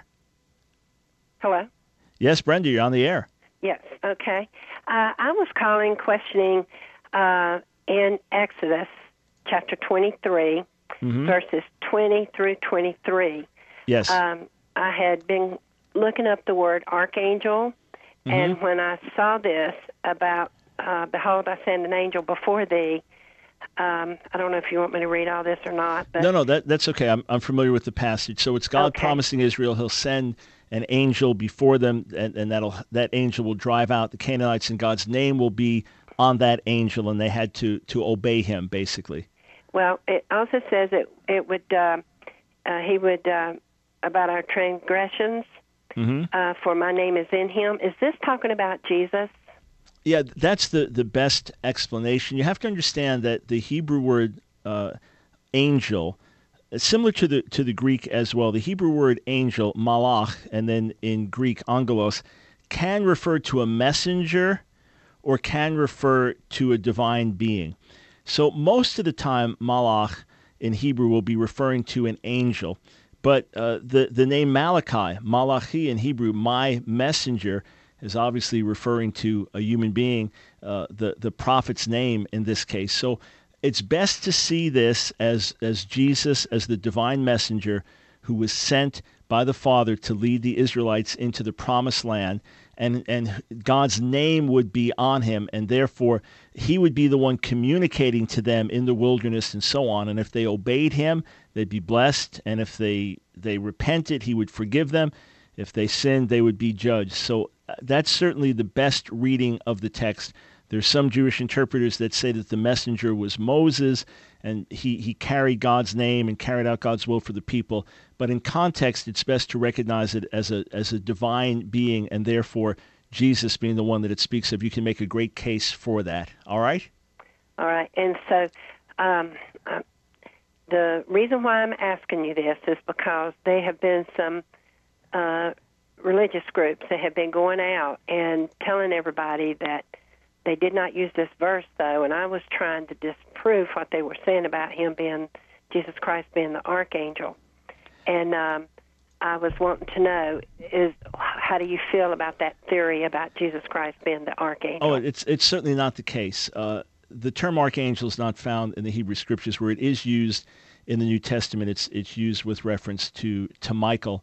Hello? Yes, Brenda, you're on the air. Yes, okay. Uh, I was calling, questioning uh, in Exodus chapter twenty-three, Mhm. verses twenty through twenty-three. Yes. Um, I had been looking up the word archangel, and Mhm. when I saw this about, uh, behold, I send an angel before thee, um, I don't know if you want me to read all this or not. But No, no, that that's okay. I'm I'm familiar with the passage. So it's God Okay. promising Israel He'll send an angel before them, and, and that'll that angel will drive out the Canaanites, and God's name will be on that angel, and they had to, to obey him, basically. Well, it also says it it would uh, uh, he would uh, about our transgressions. Mm-hmm. Uh, for my name is in him. Is this talking about Jesus? Yeah, that's the, the best explanation. You have to understand that the Hebrew word uh, angel, similar to the to the Greek as well, the Hebrew word angel, malach, and then in Greek, angelos, can refer to a messenger or can refer to a divine being. So most of the time, malach in Hebrew will be referring to an angel. But uh, the, the name Malachi, Malachi in Hebrew, my messenger, is obviously referring to a human being, uh, the, the prophet's name in this case. So it's best to see this as, as Jesus, as the divine messenger who was sent by the Father to lead the Israelites into the promised land, and, and God's name would be on him, and therefore he would be the one communicating to them in the wilderness and so on. And if they obeyed him, they'd be blessed, and if they, they repented, he would forgive them. If they sinned, they would be judged. So that's certainly the best reading of the text. There's some Jewish interpreters that say that the messenger was Moses, and he, he carried God's name and carried out God's will for the people. But in context, it's best to recognize it as a as a divine being, and therefore Jesus being the one that it speaks of. You can make a great case for that. All right? All right. And so um, uh, the reason why I'm asking you this is because there have been some uh, religious groups that have been going out and telling everybody that they did not use this verse, though, and I was trying to disprove what they were saying about him being, Jesus Christ being the archangel. And um, I was wanting to know, is how do you feel about that theory about Jesus Christ being the archangel? Oh, it's it's certainly not the case. Uh, the term archangel is not found in the Hebrew Scriptures. Where it is used in the New Testament, it's it's used with reference to, to Michael.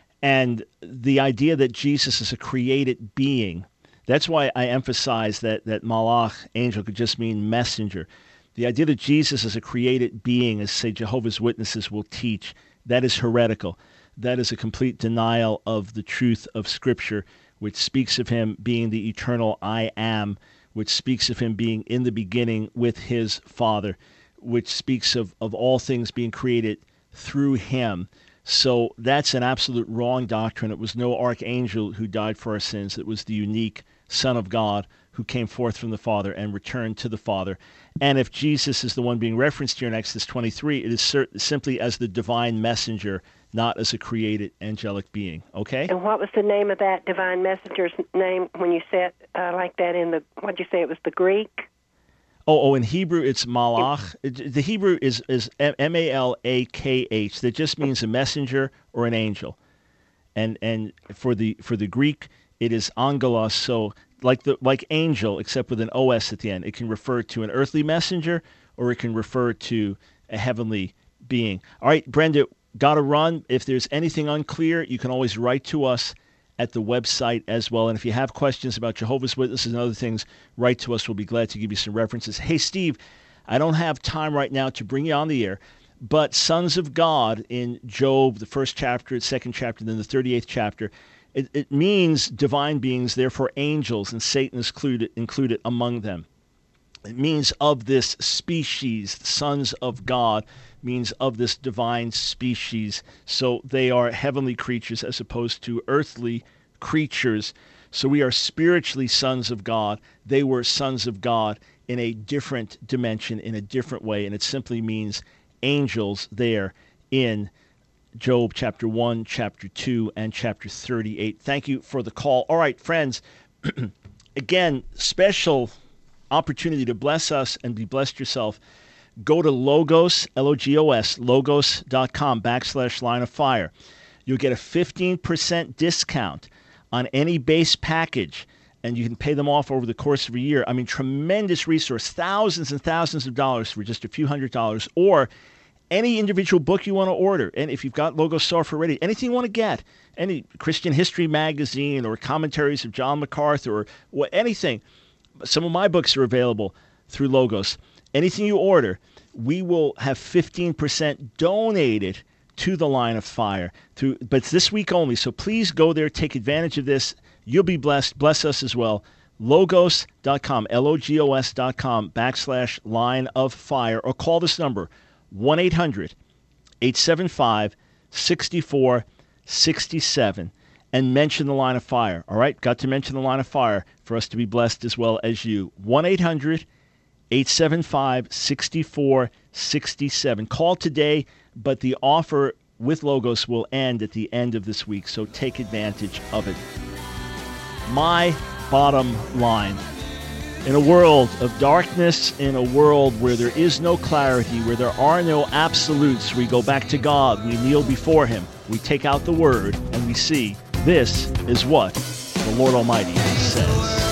And the idea that Jesus is a created being, that's why I emphasize that, that malach, angel, could just mean messenger. The idea that Jesus is a created being, as, say, Jehovah's Witnesses will teach, that is heretical. That is a complete denial of the truth of Scripture, which speaks of him being the eternal I am, which speaks of him being in the beginning with his Father, which speaks of, of all things being created through him. So that's an absolute wrong doctrine. It was no archangel who died for our sins. It was the unique Son of God who came forth from the Father and returned to the Father. And if Jesus is the one being referenced here in Exodus twenty-three, it is cert- simply as the divine messenger, not as a created angelic being. Okay? And what was the name of that divine messenger's name when you said uh, like that in the, what did you say, it was the Greek? Oh, oh, in Hebrew, it's malach. It, the Hebrew is, is M A L A K H. That just means a messenger or an angel. And and for the for the Greek, it is angelos. So like the like angel, except with an O S at the end. It can refer to an earthly messenger, or it can refer to a heavenly being. All right, Brenda, got to run. If there's anything unclear, you can always write to us at the website as well. And if you have questions about Jehovah's Witnesses and other things, write to us. We'll be glad to give you some references. Hey, Steve, I don't have time right now to bring you on the air, but sons of God in Job, the first chapter, the second chapter, then the thirty-eighth chapter, it, it means divine beings, therefore angels, and Satan is included, included among them. It means of this species, sons of God, means of this divine species. So they are heavenly creatures as opposed to earthly creatures. So we are spiritually sons of God. They were sons of God in a different dimension, in a different way. And it simply means angels there in Job chapter one, chapter two, and chapter thirty-eight. Thank you for the call. All right, friends, again, special opportunity to bless us and be blessed yourself. Go to Logos, L O G O S, logos.com backslash line of fire. You'll get a fifteen percent discount on any base package, and you can pay them off over the course of a year. I mean, tremendous resource, thousands and thousands of dollars for just a few hundred dollars, or any individual book you want to order. And if you've got Logos software ready, anything you want to get, any Christian History magazine or commentaries of John MacArthur or anything. Some of my books are available through Logos. Anything you order, we will have fifteen percent donated to the Line of Fire. Through, but it's this week only, so please go there, take advantage of this. You'll be blessed. Bless us as well. Logos dot com, L O G O S dot com, backslash line of fire, or call this number, one eight hundred, eight seven five, six four six seven, and mention the Line of Fire. All right? Got to mention the Line of Fire for us to be blessed as well as you. one eight hundred, eight seven five, six four six seven. Call today, but the offer with Logos will end at the end of this week, so take advantage of it. My bottom line. In a world of darkness, in a world where there is no clarity, where there are no absolutes, we go back to God, we kneel before Him, we take out the Word, and we see this is what the Lord Almighty says.